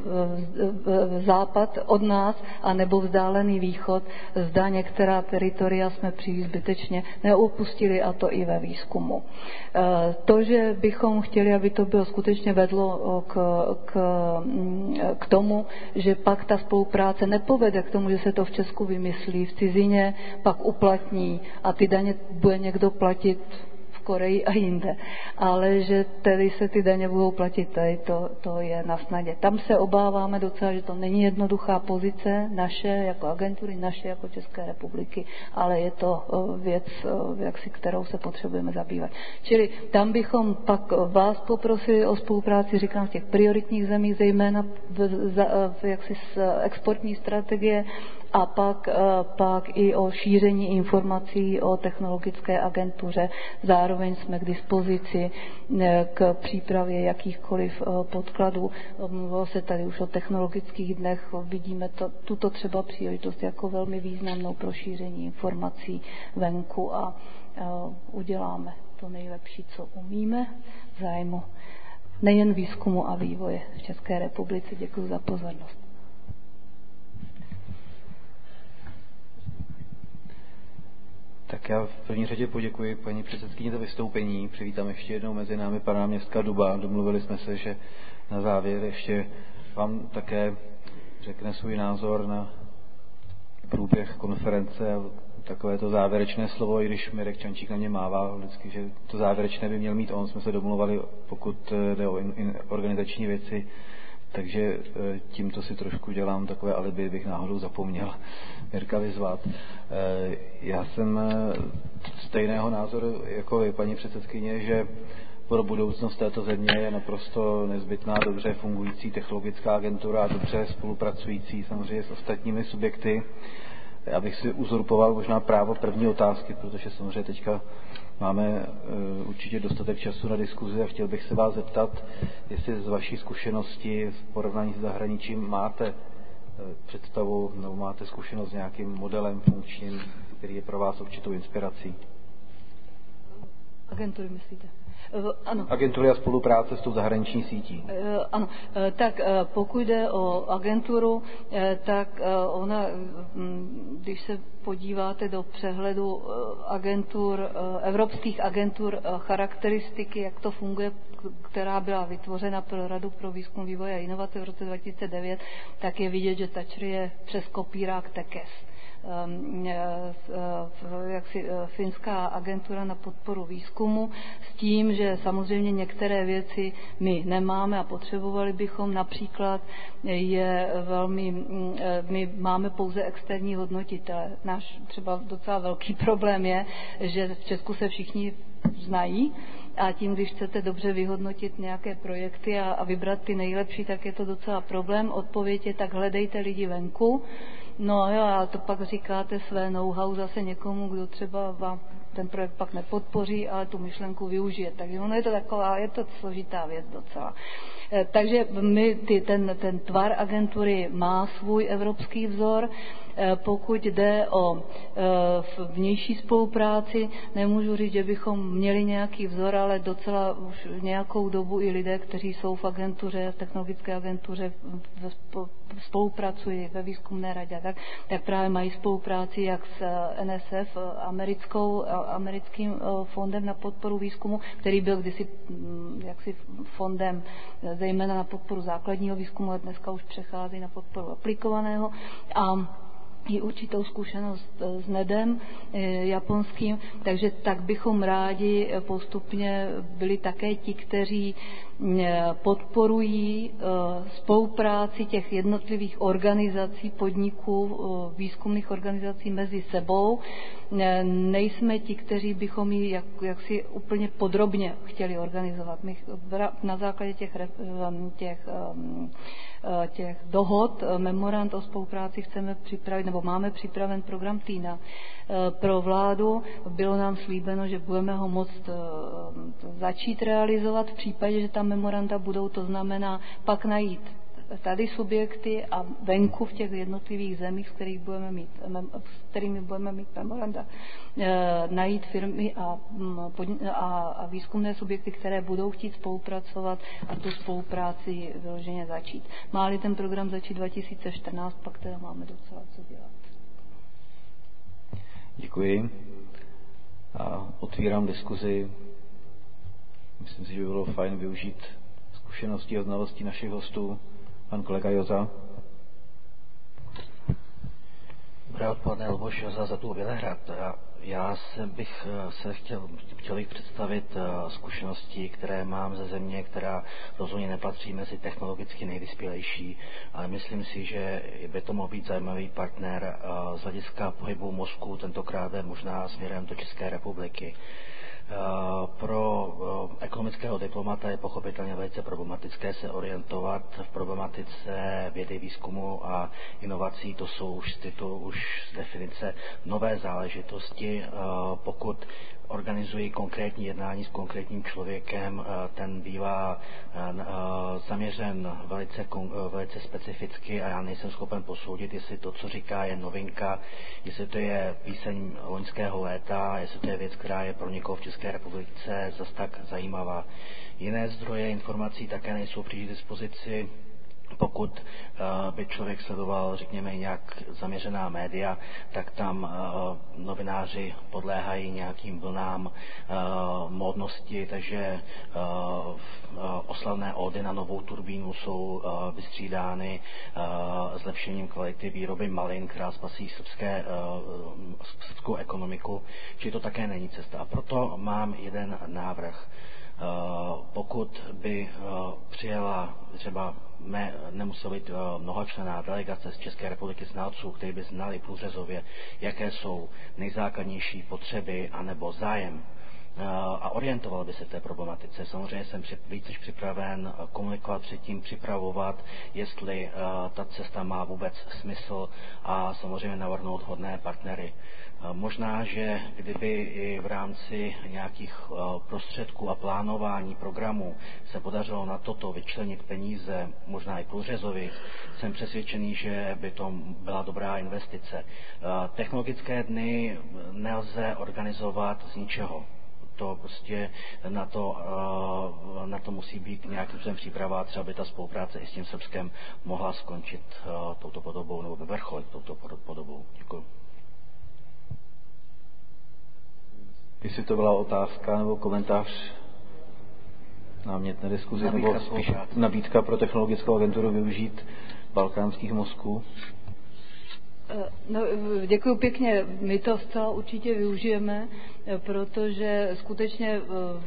západ od nás, anebo vzdálený východ, zda některá teritoria jsme příliš zbytečně neopustili, a to i ve výzkumu. To, že bychom chtěli, aby to bylo skutečně vedlo k, k, k tomu, že pak ta spolupráce nepovede k tomu, že se to v Česku vymyslí, v cizině pak uplatní a ty daně bude někdo platit Koreji a jinde, ale že tedy se ty daně budou platit tady, to, to je na snadě. Tam se obáváme docela, že to není jednoduchá pozice naše jako agentury, naše jako České republiky, ale je to věc, jaksi, kterou se potřebujeme zabývat. Čili tam bychom pak vás poprosili o spolupráci, říkám, v těch prioritních zemích, zejména v, v, jaksi z exportní strategie, a pak, pak i o šíření informací o technologické agentuře. Zároveň jsme k dispozici k přípravě jakýchkoliv podkladů. Mluvilo se tady už o technologických dnech, vidíme to, tuto třeba příležitost jako velmi významnou pro šíření informací venku a uděláme to nejlepší, co umíme v zájmu nejen výzkumu a vývoje v České republice. Děkuji za pozornost. Tak já v první řadě poděkuji paní předsedkyni za vystoupení. Přivítám ještě jednou mezi námi pana náměstka Duba. Domluvili jsme se, že na závěr ještě vám také řekne svůj názor na průběh konference a takové to závěrečné slovo, i když Mirek Čančík na mě mává vždycky, že to závěrečné by měl mít on. Jsme se domluvali, pokud jde o in, in, organizační věci, takže tímto si trošku dělám takové alibi, bych náhodou zapomněl Mirka vyzvat. Já jsem stejného názoru jako je paní předsedkyně, že pro budoucnost této země je naprosto nezbytná dobře fungující technologická agentura a dobře spolupracující samozřejmě s ostatními subjekty. Já bych si uzurpoval možná právo první otázky, protože samozřejmě teďka máme určitě dostatek času na diskuzi a chtěl bych se vás zeptat, jestli z vaší zkušenosti v porovnání s zahraničím máte představu nebo máte zkušenost s nějakým modelem funkčním, který je pro vás určitou inspirací? Agentury myslíte? Ano. Agentury a spolupráce s tou zahraniční sítí. Ano, tak pokud jde o agenturu, tak ona, když se podíváte do přehledu agentur, evropských agentur, charakteristiky, jak to funguje, která byla vytvořena pro Radu pro výzkum, vývoj a inovace v roce dva tisíce devět, tak je vidět, že TAČR je přes kopírák TEKES. Jaksi finská agentura na podporu výzkumu s tím, že samozřejmě některé věci my nemáme a potřebovali bychom. Například je velmi, my máme pouze externí hodnotitele. Náš třeba docela velký problém je, že v Česku se všichni znají a tím, když chcete dobře vyhodnotit nějaké projekty a, a vybrat ty nejlepší, tak je to docela problém. Odpověď je, tak hledejte lidi venku. No jo, a to pak říkáte své know-how zase někomu, kdo třeba vám ten projekt pak nepodpoří, ale tu myšlenku využije. Takže ono je to taková, je to složitá věc docela. Takže my, ty, ten, ten tvar agentury má svůj evropský vzor. Pokud jde o vnější spolupráci, nemůžu říct, že bychom měli nějaký vzor, ale docela už nějakou dobu i lidé, kteří jsou v agentuře, v technologické agentuře, spolupracují ve výzkumné radě, tak, tak právě mají spolupráci jak s N S F, americkou, americkým fondem na podporu výzkumu, který byl kdysi jaksi fondem zejména na podporu základního výzkumu, a dneska už přechází na podporu aplikovaného. A i určitou zkušenost s NEDem japonským, takže tak bychom rádi postupně byli také ti, kteří podporují spolupráci těch jednotlivých organizací, podniků, výzkumných organizací mezi sebou. Nejsme ti, kteří bychom ji jak, jaksi úplně podrobně chtěli organizovat. My na základě těch, těch, těch dohod, memorand o spolupráci chceme připravit, nebo máme připraven program Týna pro vládu. Bylo nám slíbeno, že budeme ho moct začít realizovat v případě, že tam memoranda budou, to znamená pak najít tady subjekty a venku v těch jednotlivých zemích, s, kterých budeme mít, s kterými budeme mít memoranda, najít firmy a, a, a výzkumné subjekty, které budou chtít spolupracovat a tu spolupráci vyloženě začít. Má-li ten program začít dva tisíce čtrnáct, pak teda máme docela co dělat. Děkuji. A otvírám diskuzi. Myslím si, že by bylo fajn využít zkušenosti a znalosti našich hostů. Pan kolega Joza. Dobré odpoledne, Luboš Joza za tu Bělehrad. Já se bych se chtěl, chtěl bych představit zkušenosti, které mám ze země, která rozhodně nepatří mezi technologicky nejvyspělejší, ale myslím si, že by to mohl být zajímavý partner z hlediska pohybu mozku, tentokrát možná směrem do České republiky. Pro ekonomického diplomata je pochopitelně velice problematické se orientovat v problematice vědy, výzkumu a inovací. To jsou už z titulu, už z definice nové záležitosti. Pokud organizují konkrétní jednání s konkrétním člověkem, ten bývá zaměřen velice, velice specificky a já nejsem schopen posoudit, jestli to, co říká, je novinka, jestli to je píseň loňského léta, jestli to je věc, která je pro někoho v České republice zas tak zajímavá. Jiné zdroje informací také nejsou při dispozici. Pokud uh, by člověk sledoval, řekněme, nějak zaměřená média, tak tam uh, novináři podléhají nějakým vlnám uh, módnosti, takže uh, uh, oslavné ódy na novou turbínu jsou uh, vystřídány uh, zlepšením kvality výroby malin, která spasí srbské, uh, srbskou ekonomiku, či to také není cesta. A proto mám jeden návrh. Uh, pokud by uh, přijela třeba mé, nemusel být uh, mnohočlenná delegace z České republiky znalců, kteří by znali průřezově, jaké jsou nejzákladnější potřeby anebo zájem a orientoval by se v té problematice. Samozřejmě jsem víc než připraven komunikovat předtím, připravovat, jestli ta cesta má vůbec smysl a samozřejmě navrhnout hodné partnery. Možná, že kdyby i v rámci nějakých prostředků a plánování programů se podařilo na toto vyčlenit peníze, možná i průřezově, jsem přesvědčený, že by to byla dobrá investice. Technologické dny nelze organizovat z ničeho. To prostě na to, na to musí být nějakým způsobem příprava, třeba by ta spolupráce i s tím Srbskem mohla skončit touto podobou, nebo vrcholit touto podobou. Děkuji. Jestli to byla otázka nebo komentář, námět na diskuzi, nabídka nebo spíš nabídka pro technologickou agenturu využít balkánských mozků? No, děkuji pěkně. My to zcela určitě využijeme, protože skutečně,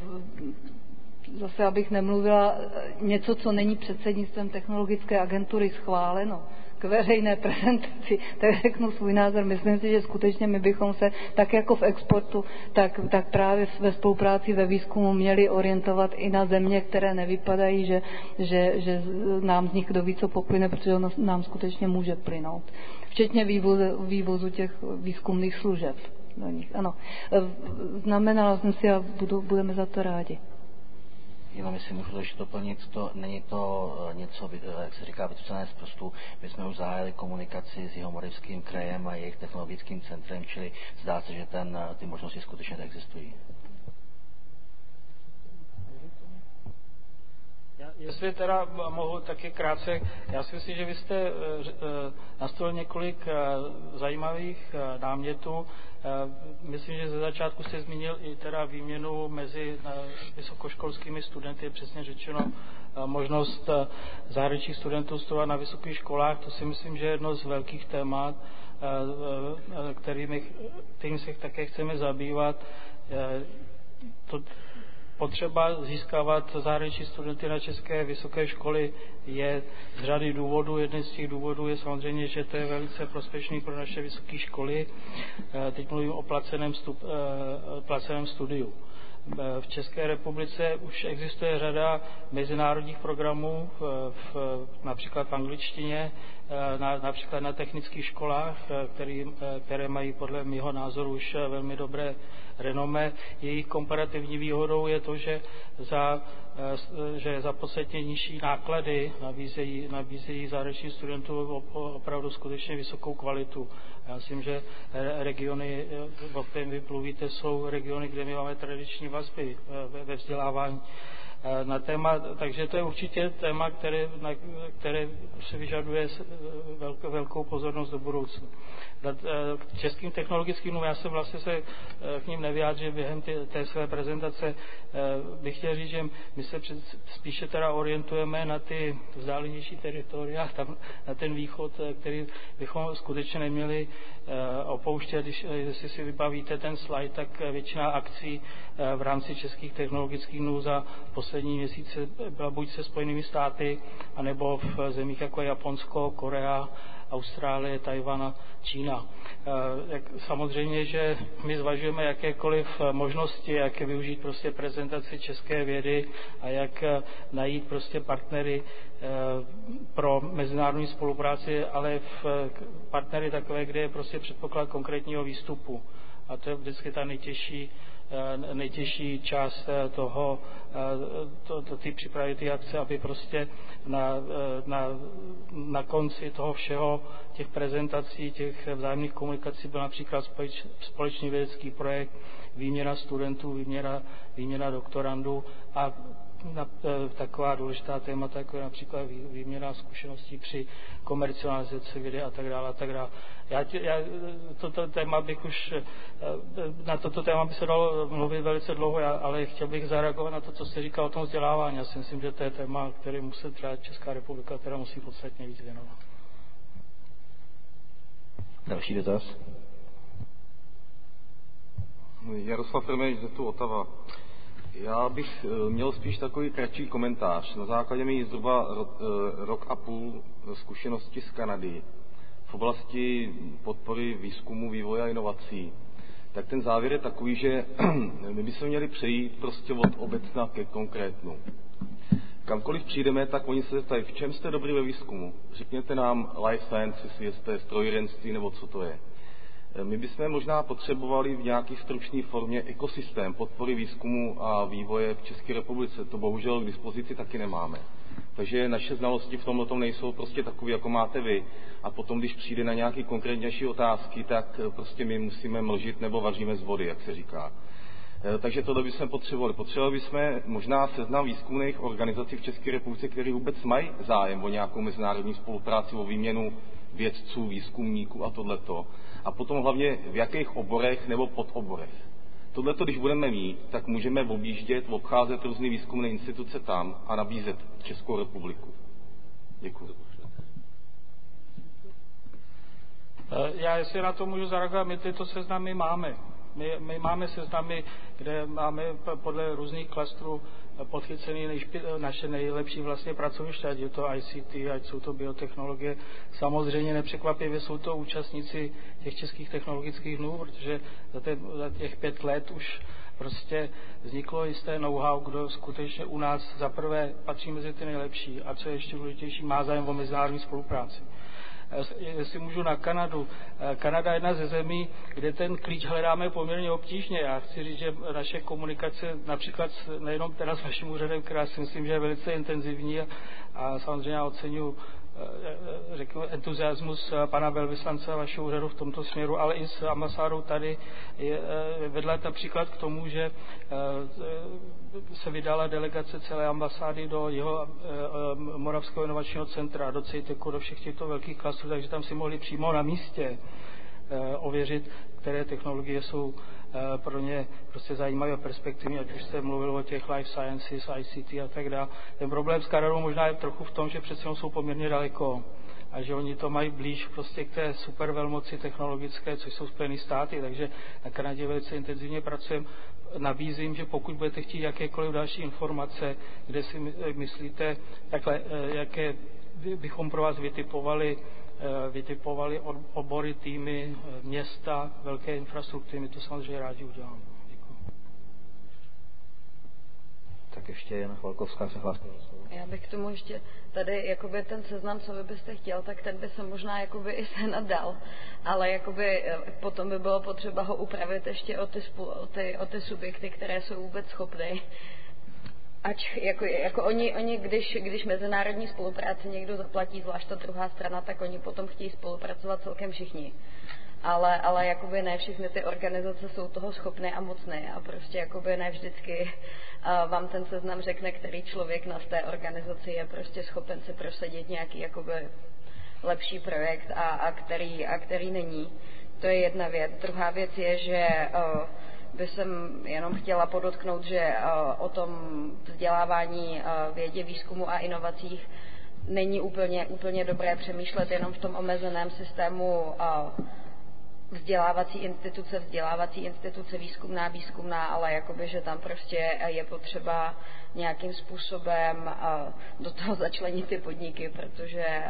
zase abych nemluvila, něco, co není předsednictvem technologické agentury schváleno k veřejné prezentaci, tak řeknu svůj názor. Myslím si, že skutečně my bychom se, tak jako v exportu, tak, tak právě ve spolupráci ve výzkumu měli orientovat i na země, které nevypadají, že, že, že nám z nich kdo ví, co poplyne, protože ono nám skutečně může plynout. Včetně vývozu, vývozu těch výzkumných služeb do nich. Ano, znamenala jsem si a budu, budeme za to rádi. Jenom jestli můžu ještě doplnit, to není to něco, jak se říká, vycucené z prstů. My jsme už zahájili komunikaci s Jihomoravským krajem a jejich technologickým centrem, čili zdá se, že ten, ty možnosti skutečně existují. Jestli teda mohu taky krátce, já si myslím, že vy jste nastolil několik zajímavých námětů. Myslím, že ze začátku jste zmínil i teda výměnu mezi vysokoškolskými studenty, přesně řečeno možnost zahraničních studentů studovat na vysokých školách. To si myslím, že je jedno z velkých témat, kterými, kterým se také chceme zabývat. To, Potřeba získávat zahraniční studenty na české vysoké školy je z řady důvodů. Jeden z těch důvodů je samozřejmě, že to je velice prospěšný pro naše vysoké školy. Teď mluvím o placeném, stup, placeném studiu. V České republice už existuje řada mezinárodních programů, v, například v angličtině, na, například na technických školách, který, které mají podle mého názoru už velmi dobré renomé. Jejich komparativní výhodou je to, že za, že za podstatně nižší náklady nabízejí, nabízejí zahraničním studentům opravdu skutečně vysokou kvalitu. Já myslím, že regiony, o kterém vy mluvíte, jsou regiony, kde my máme tradiční vazby ve vzdělávání na téma, takže to je určitě téma, které, na, které se vyžaduje velkou, velkou pozornost do budoucna. K českým technologickým, no já jsem vlastně se k ním nevyjádřil během té, té své prezentace. Bych chtěl říct, že my se před, spíše teda orientujeme na ty vzdálenější teritoria, tam na ten východ, který bychom skutečně neměli opouštět. Když, jestli si vybavíte ten slide, tak většina akcí v rámci českých technologických dnů za poslední měsíce byla buď se Spojenými státy, anebo v zemích jako Japonsko, Korea, Austrálie, Tajvan a Čína. Samozřejmě, že my zvažujeme jakékoliv možnosti, jak využít prostě prezentaci české vědy a jak najít prostě partnery pro mezinárodní spolupráci, ale v partnery takové, kde je prostě předpoklad konkrétního výstupu. A to je vždycky ta nejtěžší nejtěžší část toho, to, to, ty přípravy, ty akce, aby prostě na, na, na konci toho všeho, těch prezentací, těch vzájemných komunikací byl například společ, společný vědecký projekt, výměna studentů, výměna, výměna doktorandů a na, taková důležitá témata, jako je například výměna zkušeností při komercializaci vědy a tak dále a tak dále. Já, já toto téma bych už, na toto téma by se dalo mluvit velice dlouho, já, ale chtěl bych zareagovat na to, co jste říkal o tom vzdělávání. Já si myslím, že to je téma, který musí třeba Česká republika, která musí podstatně víc věnovat. Další dotaz. Jaroslav Rmeš, ze tu Otava. Já bych měl spíš takový kratší komentář. Na základě mých zhruba rok a půl zkušenosti z Kanady v oblasti podpory výzkumu, vývoje a inovací tak ten závěr je takový, že my bychom měli přejít prostě od obecna ke konkrétnu. Kamkoliv přijdeme, tak oni se zeptají, v čem jste dobrý ve výzkumu? Řekněte nám life sciences, jestli strojírenství nebo co to je. My bychom možná potřebovali v nějaké stručné formě ekosystém podpory výzkumu a vývoje v České republice. To bohužel k dispozici taky nemáme. Takže naše znalosti v tomhle tom nejsou prostě takové, jako máte vy. A potom, když přijde na nějaké konkrétnější otázky, tak prostě my musíme mlžit nebo vaříme z vody, jak se říká. Takže tohle bychom potřebovali. Potřebovali bychom možná seznam výzkumných organizací v České republice, které vůbec mají zájem o nějakou mezinárodní spolupráci, o výměnu vědců, výzkumníků a tohleto. A potom hlavně v jakých oborech nebo podoborech. Tohleto, když budeme mít, tak můžeme objíždět, obcházet různé výzkumné instituce tam a nabízet Českou republiku. Děkuji. Já jestli na to můžu zareagovat, my tyto seznamy máme. My, my máme seznamy, kde máme podle různých klastrů podchycený nejšpi, naše nejlepší vlastně pracoviště, ať je to I C T, ať jsou to biotechnologie. Samozřejmě nepřekvapivě jsou to účastníci těch českých technologických dnů, protože za, te, za těch pět let už prostě vzniklo jisté know-how, kdo skutečně u nás zaprvé patří mezi ty nejlepší a co je ještě důležitější, má zájem o mezinárodní spolupráci. Jestli můžu na Kanadu. Kanada je jedna ze zemí, kde ten klíč hledáme poměrně obtížně. Já chci říct, že naše komunikace například nejenom teda s vaším úřadem, která si myslím, že je velice intenzivní a, a samozřejmě já oceňuji řeknu, entuziasmus pana velvyslance a vašeho úřadu v tomto směru, ale i s ambasádou tady je, vedla například k tomu, že se vydala delegace celé ambasády do jeho Moravského inovačního centra, do CEITECu, do všech těchto velkých klastrů, takže tam si mohli přímo na místě ověřit, které technologie jsou pro ně prostě zajímavé a perspektivní, ať už jste mluvil o těch life sciences, I C T a tak dále. Ten problém s Kanadou možná je trochu v tom, že přece jsou poměrně daleko a že oni to mají blíž prostě k té supervelmoci technologické, což jsou Spojené státy, takže na Kanadě velice intenzivně pracujeme. Nabízím, že pokud budete chtít jakékoliv další informace, kde si myslíte, takhle, jaké bychom pro vás vytipovali vytipovali obory, týmy, města, velké infrastruktury, my to samozřejmě rádi uděláme. Děkuji. Tak ještě Jana Chvalkovská se hlásí. Já bych k tomu ještě tady jakoby ten seznam, co vy byste chtěl, tak ten by se možná jakoby i sehnat dal, ale jakoby potom by bylo potřeba ho upravit ještě o ty, o ty, o ty subjekty, které jsou vůbec schopny. Ač jako, jako oni, oni když, když mezinárodní spolupráci někdo zaplatí, zvlášť ta druhá strana, tak oni potom chtějí spolupracovat celkem všichni. Ale, ale jakoby ne všechny ty organizace jsou toho schopné a mocné a prostě jakoby ne vždycky uh, vám ten seznam řekne, který člověk na té organizaci je prostě schopen si prosadit nějaký jakoby lepší projekt a, a, který, a který není. To je jedna věc. Druhá věc je, že uh, by jsem jenom chtěla podotknout, že uh, o tom vzdělávání, uh, vědě, výzkumu a inovacích není úplně, úplně dobré přemýšlet jenom v tom omezeném systému uh, vzdělávací instituce, vzdělávací instituce, výzkumná, výzkumná, ale jakoby, že tam prostě je potřeba nějakým způsobem uh, do toho začlenit ty podniky, protože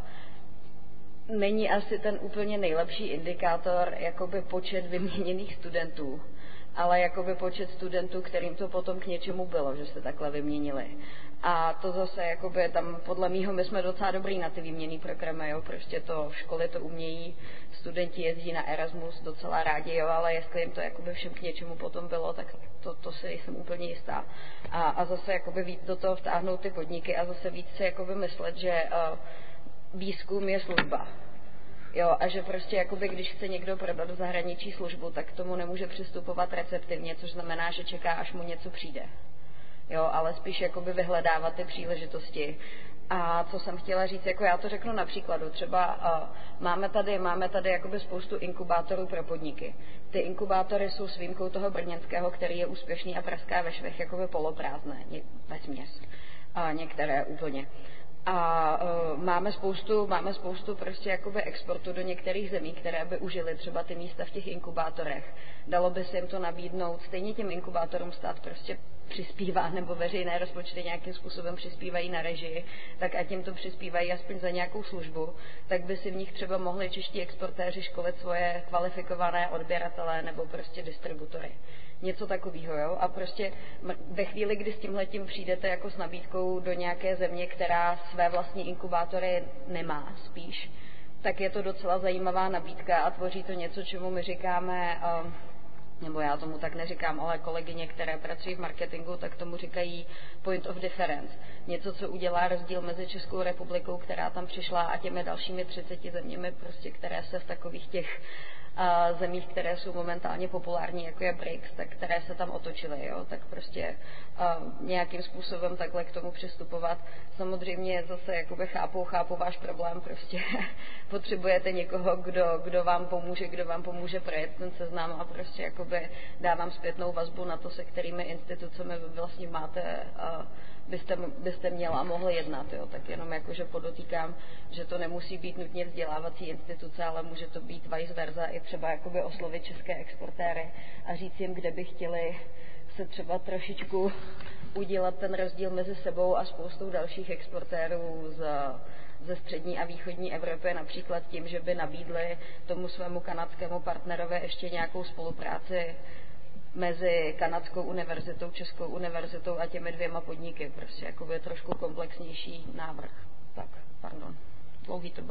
uh, není asi ten úplně nejlepší indikátor jakoby počet vyměněných studentů, ale jakoby počet studentů, kterým to potom k něčemu bylo, že se takhle vyměnili. A to zase, jakoby tam podle mýho, my jsme docela dobrý na ty výměnný programy, jo, prostě to školy to umějí, studenti jezdí na Erasmus docela rádi, jo, ale jestli jim to jakoby všem k něčemu potom bylo, tak to, to si jsem úplně jistá. A, a zase jakoby víc do toho vtáhnout ty podniky a zase víc si jakoby myslet, že uh, výzkum je služba. Jo, a že prostě jakoby, když chce někdo prodat v zahraničí službu, tak k tomu nemůže přistupovat receptivně, což znamená, že čeká, až mu něco přijde. Jo, ale spíš jakoby vyhledávat ty příležitosti. A co jsem chtěla říct, jako já to řeknu na příkladu, třeba uh, máme tady, máme tady jakoby spoustu inkubátorů pro podniky. Ty inkubátory jsou s výjimkou toho brněnského, který je úspěšný a praská ve švech jakoby poloprázdné, vesměs. A některé úplně. A uh, máme spoustu, máme spoustu prostě jakoby exportu do některých zemí, které by užily třeba ty místa v těch inkubátorech. Dalo by se jim to nabídnout, stejně těm inkubátorům stát prostě přispívá, nebo veřejné rozpočty nějakým způsobem přispívají na režii, tak ať jim to přispívají aspoň za nějakou službu, tak by si v nich třeba mohli čeští exportéři školit svoje kvalifikované odběratele nebo prostě distributory. Něco takového, jo? A prostě ve chvíli, kdy s tímhletím přijdete jako s nabídkou do nějaké země, která své vlastní inkubátory nemá spíš, tak je to docela zajímavá nabídka a tvoří to něco, čemu my říkáme, nebo já tomu tak neříkám, ale kolegyně, které pracují v marketingu, tak tomu říkají point of difference. Něco, co udělá rozdíl mezi Českou republikou, která tam přišla, a těmi dalšími třiceti zeměmi, prostě, které se v takových těch uh, zemích, které jsou momentálně populární, jako je B R I C S, tak které se tam otočily, jo? Tak prostě uh, nějakým způsobem takhle k tomu přistupovat. Samozřejmě zase jakoby chápu, chápu váš problém, prostě potřebujete někoho, kdo, kdo vám pomůže, kdo vám pomůže projet ten seznam a prostě jakoby dávám zpětnou vazbu na to, se kterými institucemi vy vlastně máte, uh, byste, byste měla a mohli jednat, jo? Tak jenom jakože podotýkám, že to nemusí být nutně vzdělávací instituce, ale může to být vice versa, i třeba jakoby oslovit české exportéry a říct jim, kde by chtěli se třeba trošičku udělat ten rozdíl mezi sebou a spoustou dalších exportérů z, ze střední a východní Evropy, například tím, že by nabídli tomu svému kanadskému partnerovi ještě nějakou spolupráci mezi kanadskou univerzitou, českou univerzitou a těmi dvěma podniky. Prostě jakoby trošku komplexnější návrh. Tak, pardon. Dlouhý to byl.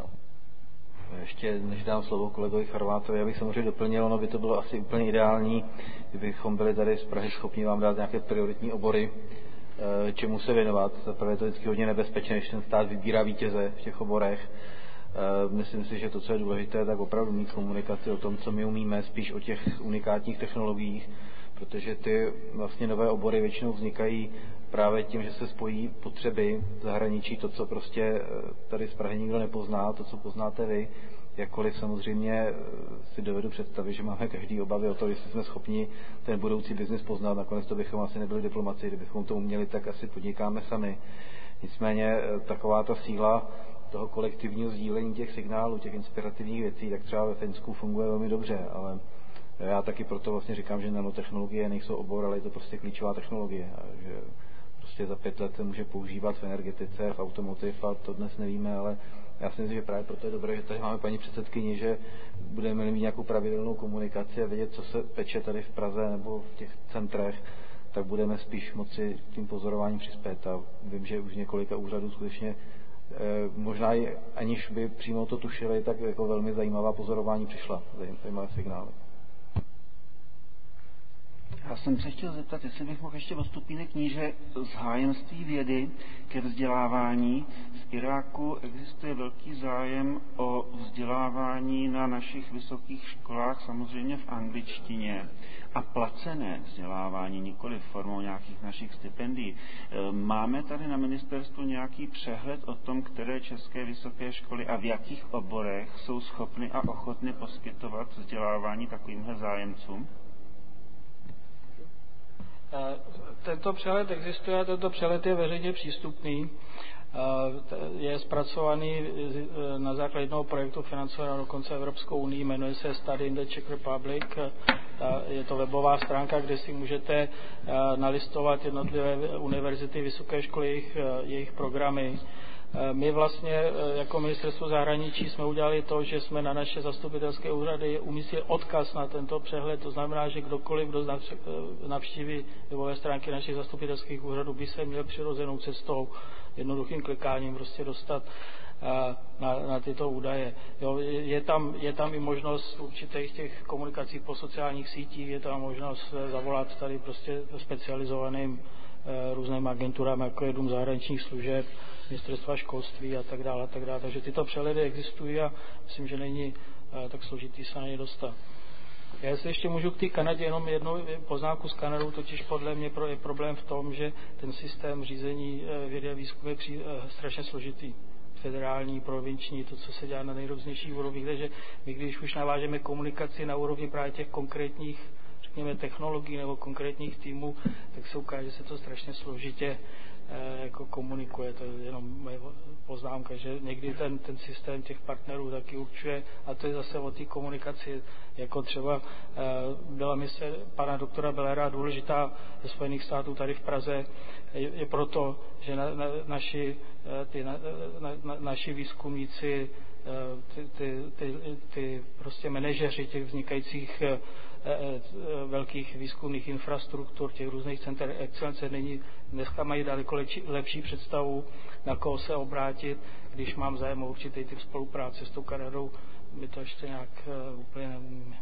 Ještě než dám slovo kolegovi Charvátovi, já bych samozřejmě doplnil, ono by to bylo asi úplně ideální, kdybychom byli tady z Prahy schopni vám dát nějaké prioritní obory, čemu se věnovat. Zaprvé je to vždycky hodně nebezpečné, když ten stát vybírá vítěze v těch oborech. Myslím si, že to, co je důležité, tak opravdu mít komunikaci o tom, co my umíme, spíš o těch unikátních technologiích, protože ty vlastně nové obory většinou vznikají právě tím, že se spojí potřeby zahraničí, to, co prostě tady z Prahy nikdo nepozná, to, co poznáte vy, jakkoliv samozřejmě si dovedu představit, že máme každý obavy o to, jestli jsme schopni ten budoucí biznis poznat, nakonec to bychom asi nebyli diplomaci, kdybychom to uměli, tak asi podnikáme sami. Nicméně taková ta síla toho kolektivního sdílení těch signálů, těch inspirativních věcí, tak třeba ve Finsku funguje velmi dobře, ale já taky proto vlastně říkám, že nanotechnologie nejsou obor, ale je to prostě klíčová technologie. A že prostě za pět let se může používat v energetice, v automotiv a to dnes nevíme, ale já si myslím, že právě proto je dobré, že tady máme paní předsedkyni, že budeme mít nějakou pravidelnou komunikaci a vědět, co se peče tady v Praze nebo v těch centrech, tak budeme spíš moci tím pozorováním přispět. A vím, že už několika úřadů skutečně možná i aniž by přímo to tušili, tak jako velmi zajímavá pozorování přišla, zajímavé signály. Já jsem se chtěl zeptat, jestli bych mohl ještě o stupínek níže z hájemství vědy ke vzdělávání. V Iráku existuje velký zájem o vzdělávání na našich vysokých školách, samozřejmě v angličtině, a placené vzdělávání, nikoli formou nějakých našich stipendií. Máme tady na ministerstvu nějaký přehled o tom, které české vysoké školy a v jakých oborech jsou schopny a ochotny poskytovat vzdělávání takovýmhle zájemcům? Tento přehled existuje, tento přehled je veřejně přístupný. Je zpracovaný na základě jednoho projektu financovaného dokonce Evropskou unii, jmenuje se Study in the Czech Republic. Je to webová stránka, kde si můžete nalistovat jednotlivé univerzity, vysoké školy, jejich, jejich programy. My vlastně jako ministerstvo zahraničí jsme udělali to, že jsme na naše zastupitelské úřady umístili odkaz na tento přehled, to znamená, že kdokoliv, kdo navštíví webové stránky našich zastupitelských úřadů, by se měl přirozenou cestou, jednoduchým klikáním prostě dostat na, na tyto údaje. Jo, je, tam, je tam i možnost určitých těch komunikací po sociálních sítích, je tam možnost zavolat tady prostě specializovaným různým agenturám, jako je Dům zahraničních služeb, ministerstva školství a tak dále, a tak dále. Takže tyto přehledy existují a myslím, že není tak složitý se na ně dostat. Já jestli ještě můžu k té Kanadě jenom jednu poznámku z Kanadou, totiž podle mě je problém v tom, že ten systém řízení vědy a výzkumu je strašně složitý. Federální, provinční, to, co se dělá na nejrůznějších úrovních, takže my, když už navážeme komunikaci na úrovni právě těch konkrétních, řekněme, technologií nebo konkrétních týmů, tak se ukáže, že se to strašně složitě jako komunikuje. To je jenom moje poznámka, že někdy ten, ten systém těch partnerů taky určuje, a to je zase o té komunikaci, jako třeba byla mise pana doktora Bellera důležitá ze Spojených států tady v Praze, je, je proto, že na, na, naši, ty, na, na, naši výzkumníci, ty, ty, ty, ty prostě manažeři těch vznikajících velkých výzkumných infrastruktur, těch různých center excelence, nyní dneska mají daleko lepší, lepší představu, na koho se obrátit, když mám zájem o určitý typ spolupráce s tou Kanadou, my to ještě nějak uh, úplně neumíme.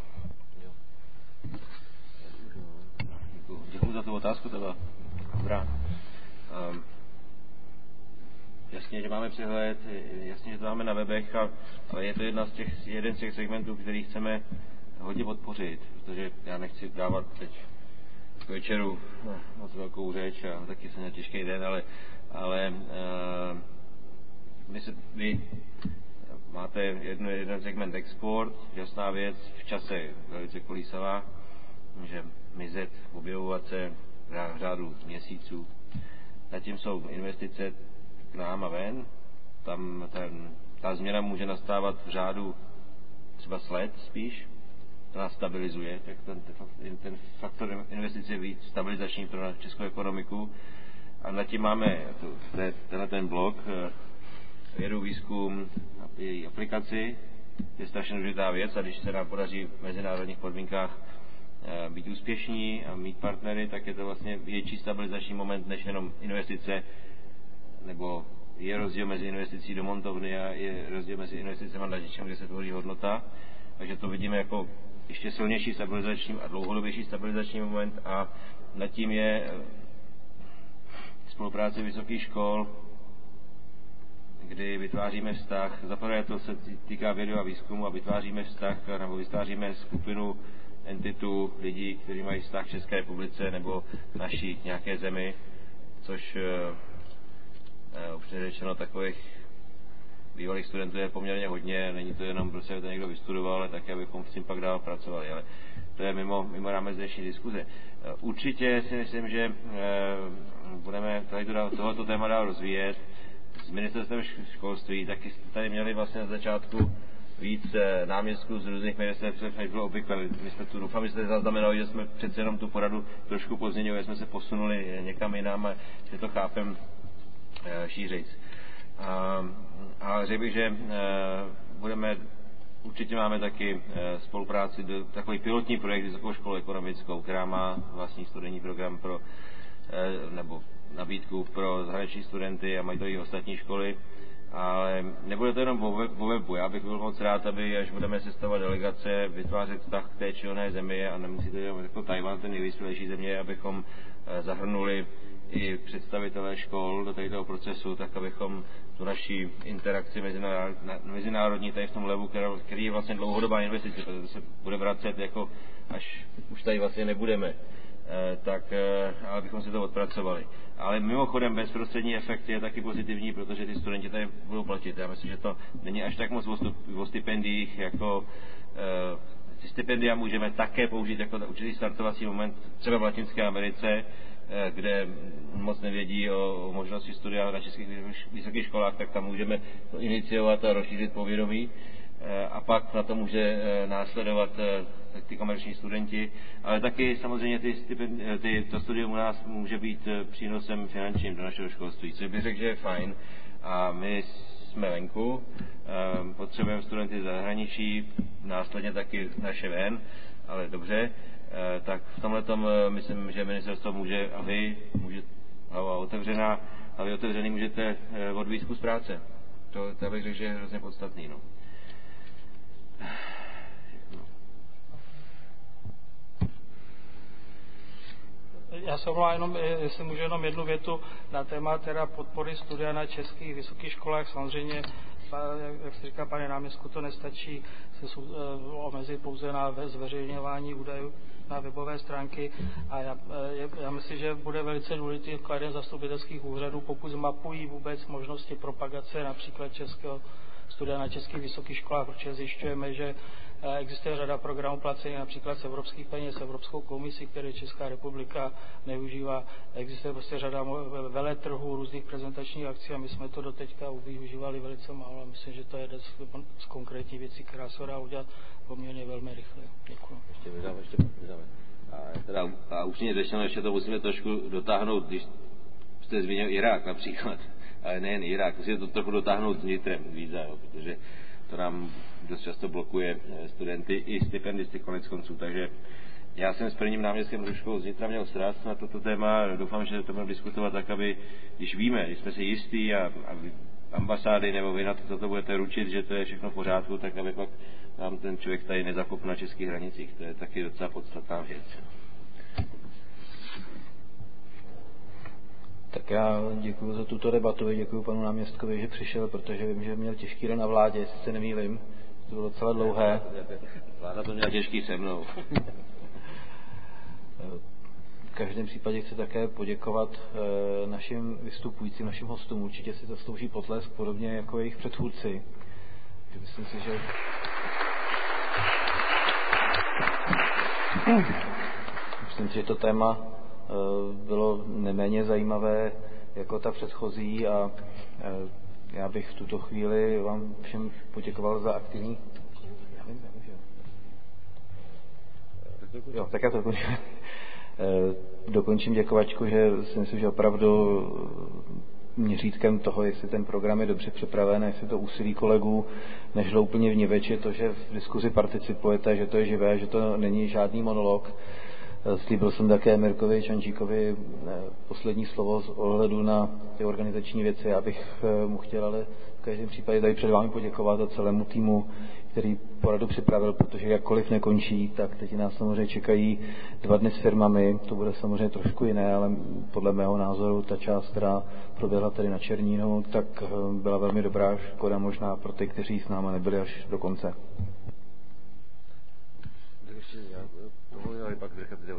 Děkuji za tu otázku, to byla dobrá. Um, jasně, že máme přehled, jasně, že to máme na webech, a, ale je to jedna z těch, jeden z těch segmentů, který chceme hodně podpořit, protože já nechci dávat teď k večeru moc velkou řeč a taky jsem měl těžký den, ale, ale uh, my se, vy máte jedno, jeden segment export, jasná věc, v čase velice kolísavá, může mizet, objevovat se v řádu měsíců. Zatím jsou investice k nám a ven, tam ten, ta změna může nastávat v řádu třeba let spíš, to nás stabilizuje, tak ten, ten faktor investice je víc stabilizační pro českou ekonomiku. A nad tím máme tenhle ten blok, vědu, výzkum a její aplikaci, je strašně důležitá věc, a když se nám podaří v mezinárodních podmínkách být úspěšní a mít partnery, tak je to vlastně větší stabilizační moment než jenom investice, nebo je rozdíl mezi investicí do montovny a je rozdíl mezi investicemi na něčem, kde se tvoří hodnota. Takže to vidíme jako ještě silnější stabilizační a dlouhodobější stabilizační moment, a nad tím je spolupráce vysokých škol, kdy vytváříme vztah, zaprvé to se týká vědy a výzkumu, a vytváříme vztah, nebo vytváříme skupinu entitu lidí, kteří mají vztah v České republice nebo naší nějaké zemi, což uh, už řečeno takových bývalých studentů je poměrně hodně, není to jenom, protože to někdo vystudoval, ale také, abychom s tím pak dál pracovali, ale to je mimo, mimo rámec dnešní diskuze. Určitě si myslím, že uh, budeme tady tohoto téma dál rozvíjet. S ministerstvem školství taky jste tady měli vlastně na začátku víc náměstků z různých ministerstv, než bylo obvykle. My jsme tu, doufám, že jste zaznamenali, že jsme přece jenom tu poradu trošku pozměnili, jsme se posunuli někam jinam, a že to chápem šířejc. A, a řekl bych, že budeme, určitě máme taky spolupráci, do, takový pilotní projekt Vysokou školu ekonomickou, která má vlastní studijní program pro, nebo nabídku pro zahraniční studenty, a mají to i ostatní školy. Ale nebude to jenom o webu. Já bych byl moc rád, aby, až budeme sestavovat delegace, vytvářet vztah k té či oné zemi, a nemusí to být jako Tajvan, ten nejvyspělejší země, abychom zahrnuli i představitelé škol do tohoto procesu, tak abychom tu naší interakci mezinárodní tady v tom levu, který je vlastně dlouhodobá investice, protože se bude vracet, jako až už tady vlastně nebudeme, tak ale bychom si to odpracovali. Ale mimochodem bezprostřední efekt je taky pozitivní, protože ty studenti tady budou platit. Já myslím, že to není až tak moc o stipendiích, jako e, ty stipendia můžeme také použít jako určitý startovací moment třeba v Latinské Americe, e, kde moc nevědí o, o možnosti studia na českých vysokých školách, tak tam můžeme to iniciovat a rozšířit povědomí. A pak na to může následovat ty komerční studenti, ale taky samozřejmě ty, ty, to studium u nás může být přínosem finančním do našeho školství, což bych řekl, že je fajn. A my jsme venku, potřebujeme studenty z zahraničí, následně taky naše ven, ale dobře, tak v tomhletom myslím, že ministerstvo může, a vy, může, hlava otevřená, a vy otevřený můžete odvíjet kus práce. To, to bych řekl, že je hrozně podstatný. No. Já se omlouvám, jenom, jestli můžu jenom jednu větu na téma teda podpory studia na českých vysokých školách. Samozřejmě, jak se říká, pane náměstku, to nestačí se omezit pouze na zveřejňování údajů na webové stránky, a já, já myslím, že bude velice důležitý jeden z zastupitelských úřadů, pokud zmapují vůbec možnosti propagace například českého studia na českých vysokých školách, protože zjišťujeme, že existuje řada programů placených například z evropských peněz, Evropskou komisí, které Česká republika nevyužívá. Existuje prostě řada veletrhů, různých prezentačních akcí a my jsme to doteďka využívali velice málo. Myslím, že to je jeden z konkrétních věcí, která se dá udělat poměrně velmi rychle. Děkuji. Ještě vydáme, ještě vydáme. A, teda, a upřímně řečeno, ještě to musíme trošku dotáhnout, když jste zmínil Irák například, ale nejen Irák, musíme to trochu dotáhnout vnitrem víza, jo, protože to nám dost často blokuje studenty i stipendisty konec konců, takže já jsem s prvním náměstkem Hruškou zítra měl sraz na toto téma, doufám, že to budeme diskutovat tak, aby, když víme, když jsme si jistí a, a ambasády nebo vy na to, co to budete ručit, že to je všechno v pořádku, tak aby pak nám ten člověk tady nezakopl na českých hranicích, to je taky docela podstatná věc. Tak já děkuji za tuto debatu, děkuji panu náměstkovi, že přišel, protože vím, že měl těžký den na vládě, jestli se nemýlim. To bylo docela dlouhé. Vláda to měla těžký se mnou. V každém případě chci také poděkovat našim vystupujícím, našim hostům. Určitě si zaslouží potlesk, podobně jako jejich předchůdci. Myslím si, že... Myslím si, že to téma bylo neméně zajímavé jako ta předchozí a já bych v tuto chvíli vám všem poděkoval za aktivní... Já vím, já vím, že... Jo, tak já to dokončím. Dokončím děkovačku, že si myslím, že opravdu měřítkem toho, jestli ten program je dobře připraven, jestli to úsilí kolegů nešlo úplně vniveč, je to, že v diskuzi participujete, že to je živé, že to není žádný monolog. Slíbil jsem také Mirkovi Čančíkovi poslední slovo z ohledu na ty organizační věci. Já bych mu chtěl ale v každém případě tady před vámi poděkovat a celému týmu, který poradu připravil, protože jakkoliv nekončí, tak teď nás samozřejmě čekají dva dny s firmami. To bude samozřejmě trošku jiné, ale podle mého názoru ta část, která proběhla tady na Černínu, tak byla velmi dobrá, škoda možná pro ty, kteří s námi nebyli až do konce. Pak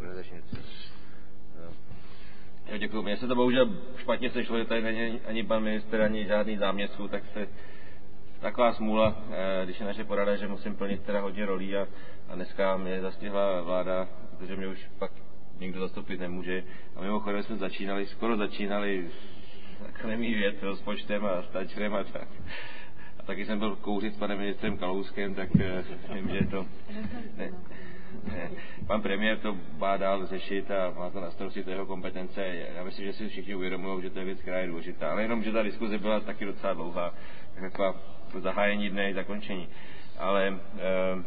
jo, děkuji. Mně se to bohužel špatně sešlo, že tady není ani pan ministr, ani žádný záměstku, tak se taková smůla, když je naše porada, že musím plnit teda hodně rolí a, a dneska mě zastihla vláda, protože mě už pak nikdo zastupit nemůže. A mimochodem jsme začínali, skoro začínali s akademií věd, rozpočtem a stačrem a tak. A taky jsem byl kouřit s panem ministrem Kalouskem, tak vím, že to... Ne, ne. Pan premiér to má dál řešit a má to na starosti, to jeho kompetence. Já myslím, že si všichni uvědomují, že to je věc, která je důležitá. Ale jenom, že ta diskuze byla taky docela dlouhá, tak taková zahájení dne i zakončení. Ale eh,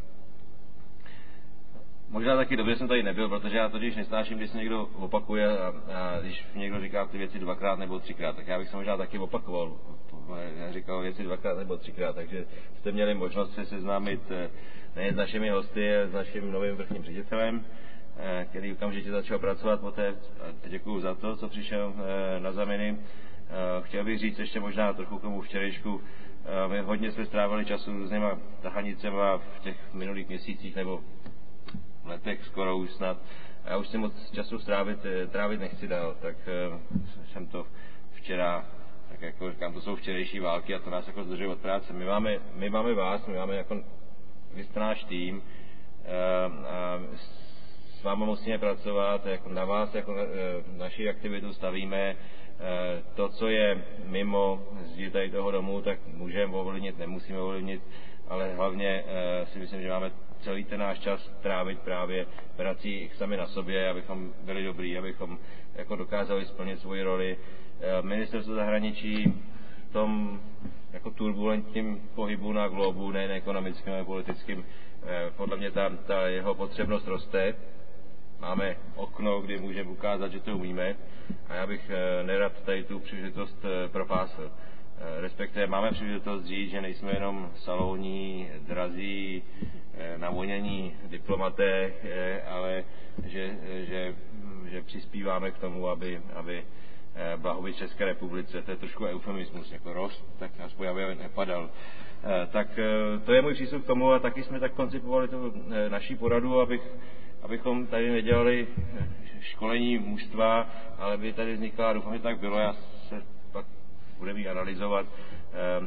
možná taky dobře jsem tady nebyl, protože já totiž nesnáším, když se někdo opakuje a, a když někdo říká ty věci dvakrát nebo třikrát, tak já bych se možná taky opakoval. Já říkal věci dvakrát nebo třikrát, takže jste měli možnost se seznámit nejen s našimi hosty, s naším novým vrchním ředitelem, který okamžitě začal pracovat poté. Děkuju za to, co přišel na zaminy. Chtěl bych říct ještě možná trochu k tomu včerejšku. My hodně jsme strávili času různýma tahanicema v těch minulých měsících nebo letech skoro už snad. Já už si moc času strávit, trávit nechci dál, tak jsem to včera, tak jako říkám, to jsou včerejší války a to nás jako zdržuje od práce. My máme, my máme vás, my máme jako vy jste náš tým a s vámi musíme pracovat, jako na vás, jako na, naši aktivitu stavíme. To, co je mimo zdi tady toho domu, tak můžeme ovlivnit, nemusíme ovlivnit, ale hlavně si myslím, že máme celý ten náš čas trávit právě prací sami na sobě, abychom byli dobrý, abychom jako dokázali splnit svoji roli. Ministerstvo zahraničí v tom jako turbulentním pohybu na globu, nejen ekonomickým, ale politickým, podle mě ta, ta jeho potřebnost roste. Máme okno, kdy můžeme ukázat, že to umíme a já bych nerad tady tu příležitost propásl. Respektive máme příležitost říct, že nejsme jenom salonní, drazí, navonění diplomaté, ale že, že, že přispíváme k tomu, aby, aby blahobyt České republice, to je trošku eufemismus, jako rost, tak aspoň aby nepadal. Tak to je můj přístup k tomu a taky jsme tak koncipovali tu naší poradu, abych, abychom tady nedělali školení mužstva, ale by tady vznikla, doufám, že tak bylo, já se pak budeme ji analyzovat, aby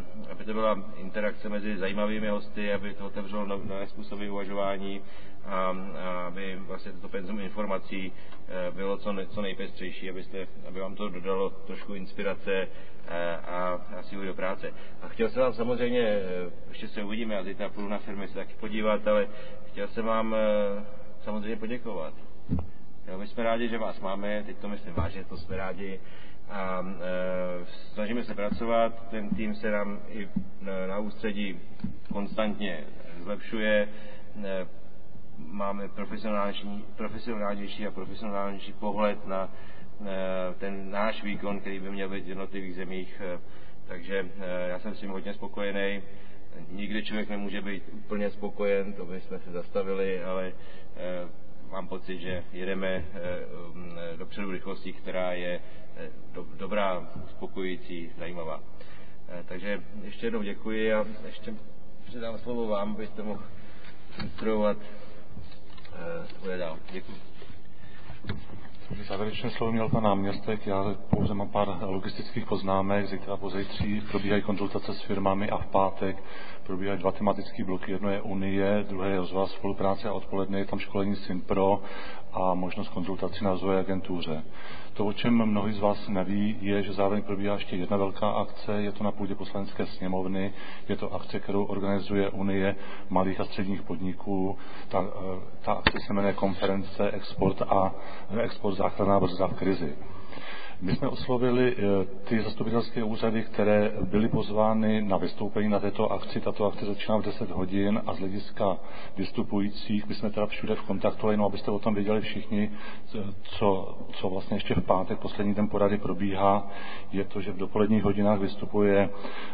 aby to byla interakce mezi zajímavými hosty, aby to otevřelo nové způsoby uvažování a, a aby vlastně toto penzum informací bylo co, ne, co nejpestřejší, abyste, aby vám to dodalo trošku inspirace a, a síly do práce. A chtěl jsem vám samozřejmě, ještě se uvidíme, já zítra půjdu na firmy se taky podívat, ale chtěl jsem vám samozřejmě poděkovat. Jo, my jsme rádi, že vás máme, teď to myslím vážně, to jsme rádi a e, snažíme se pracovat, ten tým se nám i na ústředí konstantně zlepšuje, e, máme profesionálnější a profesionálnější pohled na e, ten náš výkon, který by měl být v jednotlivých zemích, e, takže e, já jsem s tím hodně spokojený. Nikdy člověk nemůže být úplně spokojen, to by jsme se zastavili, ale e, mám pocit, že jedeme e, e, dopředu rychlostí, která je e, do, dobrá, uspokojující, zajímavá. E, takže ještě jednou děkuji a ještě předám slovo vám, abyste mohl instruovat e, dál. Děkuji. Závěrečné slovo měl pan náměstek, já pouze mám pár logistických poznámek, zítra pozítří probíhají konzultace s firmami a v pátek probíhají dva tematické bloky, jedno je Unie, druhé je rozvoj spolupráce a odpoledne je tam školení Synpro a možnost konzultací na rozvoj agentuře. To, o čem mnohý z vás neví, je, že zároveň probíhá ještě jedna velká akce, je to na půdě Poslanecké sněmovny, je to akce, kterou organizuje Unie malých a středních podniků. Ta, ta akce se jmenuje Konference Export a Export záchranná brzda v krizi. My jsme oslovili ty zastupitelské úřady, které byly pozvány na vystoupení na této akci. Tato akce začíná v deset hodin a z hlediska vystupujících, my jsme teda všude v kontaktu, jenom abyste o tom věděli všichni, co, co vlastně ještě v pátek, poslední den porady probíhá, je to, že v dopoledních hodinách vystupuje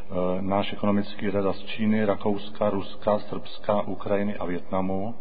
náš ekonomický rada z Číny, Rakouska, Ruska, Srbska, Ukrajiny a Vietnamu.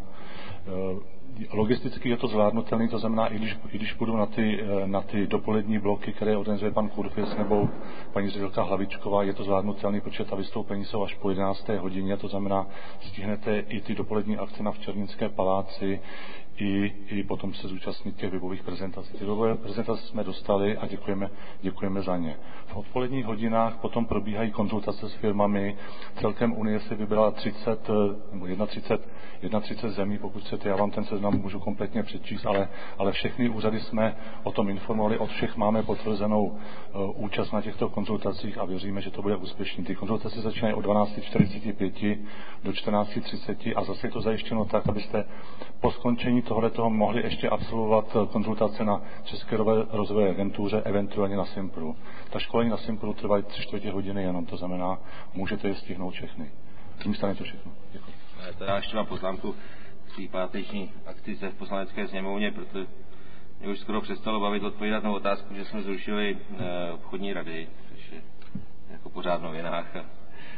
Logisticky je to zvládnutelné, to znamená, i když, i když půjdu na ty, na ty dopolední bloky, které organizuje pan Kurfis nebo paní ředitelka Hlavičková, je to zvládnutelné, protože ta vystoupení jsou až po jedenácté hodině, to znamená, stihnete i ty dopolední akce na Včernické paláci, I, i potom se zúčastnit těch webových prezentací. Ty webové prezentace jsme dostali a děkujeme, děkujeme za ně. V odpoledních hodinách potom probíhají konzultace s firmami. Celkem Unie si vybrala třicet, nebo třicet jedna, třicet zemí, pokud chcete, já vám ten seznam můžu kompletně přečíst, ale, ale všechny úřady jsme o tom informovali, od všech máme potvrzenou uh, účast na těchto konzultacích a věříme, že to bude úspěšný. Ty konzultace začínají od dvanáct čtyřicet pět do čtrnáct třicet a zase je to zajištěno tak, abyste po skončení tohle toho mohli ještě absolvovat konzultace na České rozvojové agentuře, eventuálně na Synpru. Ta školení na Synpru trvají tři čtvrtě hodiny jenom, to znamená, můžete je stihnout všechny. Tím stane to všechno. Děkuji. Teda ještě mám poznámku k té páteční akci v Poslanecké sněmovně, protože mě už skoro přestalo bavit odpovídat na otázku, že jsme zrušili e, obchodní rady, což je jako pořád v novinách. A,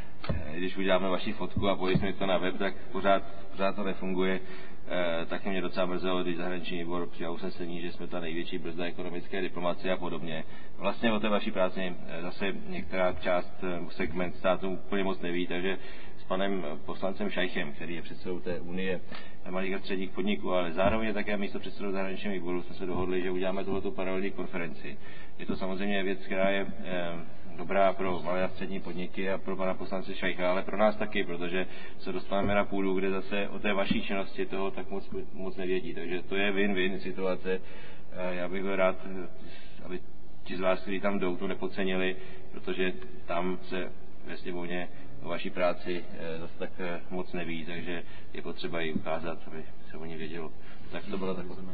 e, když uděláme vaši fotku a pojistíme to na web, tak pořád, pořád to nefunguje. E, taky mě docela mrzelo, když zahraniční výbor přijal usnesení, že jsme ta největší brzda ekonomické diplomacie a podobně. Vlastně o té vaší práci e, zase některá část, e, segment státu úplně moc neví, takže s panem poslancem Šajchem, který je předsedou té Unie malých a středních podniků, ale zároveň je také místo předsedou zahraničního výboru, jsme se dohodli, že uděláme tuhletu paralelní konferenci. Je to samozřejmě věc, která je e, dobrá pro malé a střední podniky a pro pana poslance Šajcha, ale pro nás taky, protože se dostaneme na půdu, kde zase o té vaší činnosti toho tak moc, moc nevědí. Takže to je win-win situace. Já bych byl rád, aby ti z vás, kteří tam jdou, to nepodcenili, protože tam se ve sněmovně o vaší práci zase tak moc neví, takže je potřeba ji ukázat, aby se o ní vědělo. Tak to bylo takové.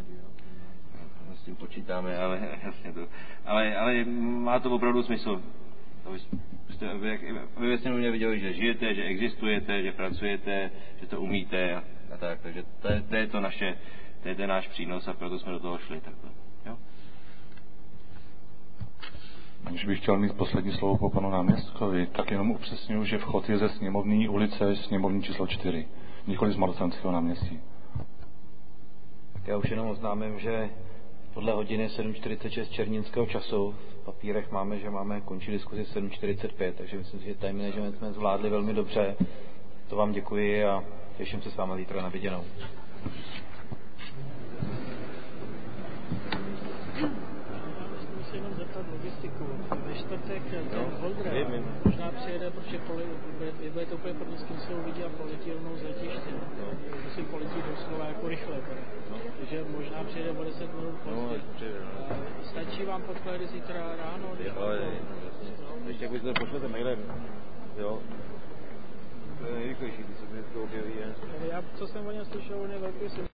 S tím počítáme, ale jasně to. Ale, ale má to opravdu smysl. Vy ve sněmovně viděli, že žijete, že existujete, že pracujete, že to umíte a, a tak. Takže to je, to je to naše, to je ten náš přínos a proto jsme do toho šli takhle. Jo? Aniž bych chtěl mít poslední slovo po panu náměstkovi, tak jenom upřesňuji, že vchod je ze sněmovní ulice, sněmovní číslo čtyři, nikoli z Malostranského náměstí. Tak já už jenom oznámím, že podle hodiny sedm čtyřicet šest černínského času v papírech máme, že máme končit diskuzi sedm čtyřicet pět, takže myslím si, že time management jsme zvládli velmi dobře. To vám děkuji a těším se s vámi zítra na viděnou. Musím zeptat logistiku. Ve čtvrtek ten Holdra možná přijede, protože poli, vy budete úplně první, s kým se uvidí a poletí rovnou z letiště. No. Musím poletí doslova jako rychle. No. Takže možná přijede o deset minut pozdě. No, přijede, no. Stačí vám podklady zítra ráno? Je, ale no. Ještě jak byste pošlete mailem, jo. To je nejrychlejší, když se to objeví. Je. Já, co jsem o něm slyšel, on je velký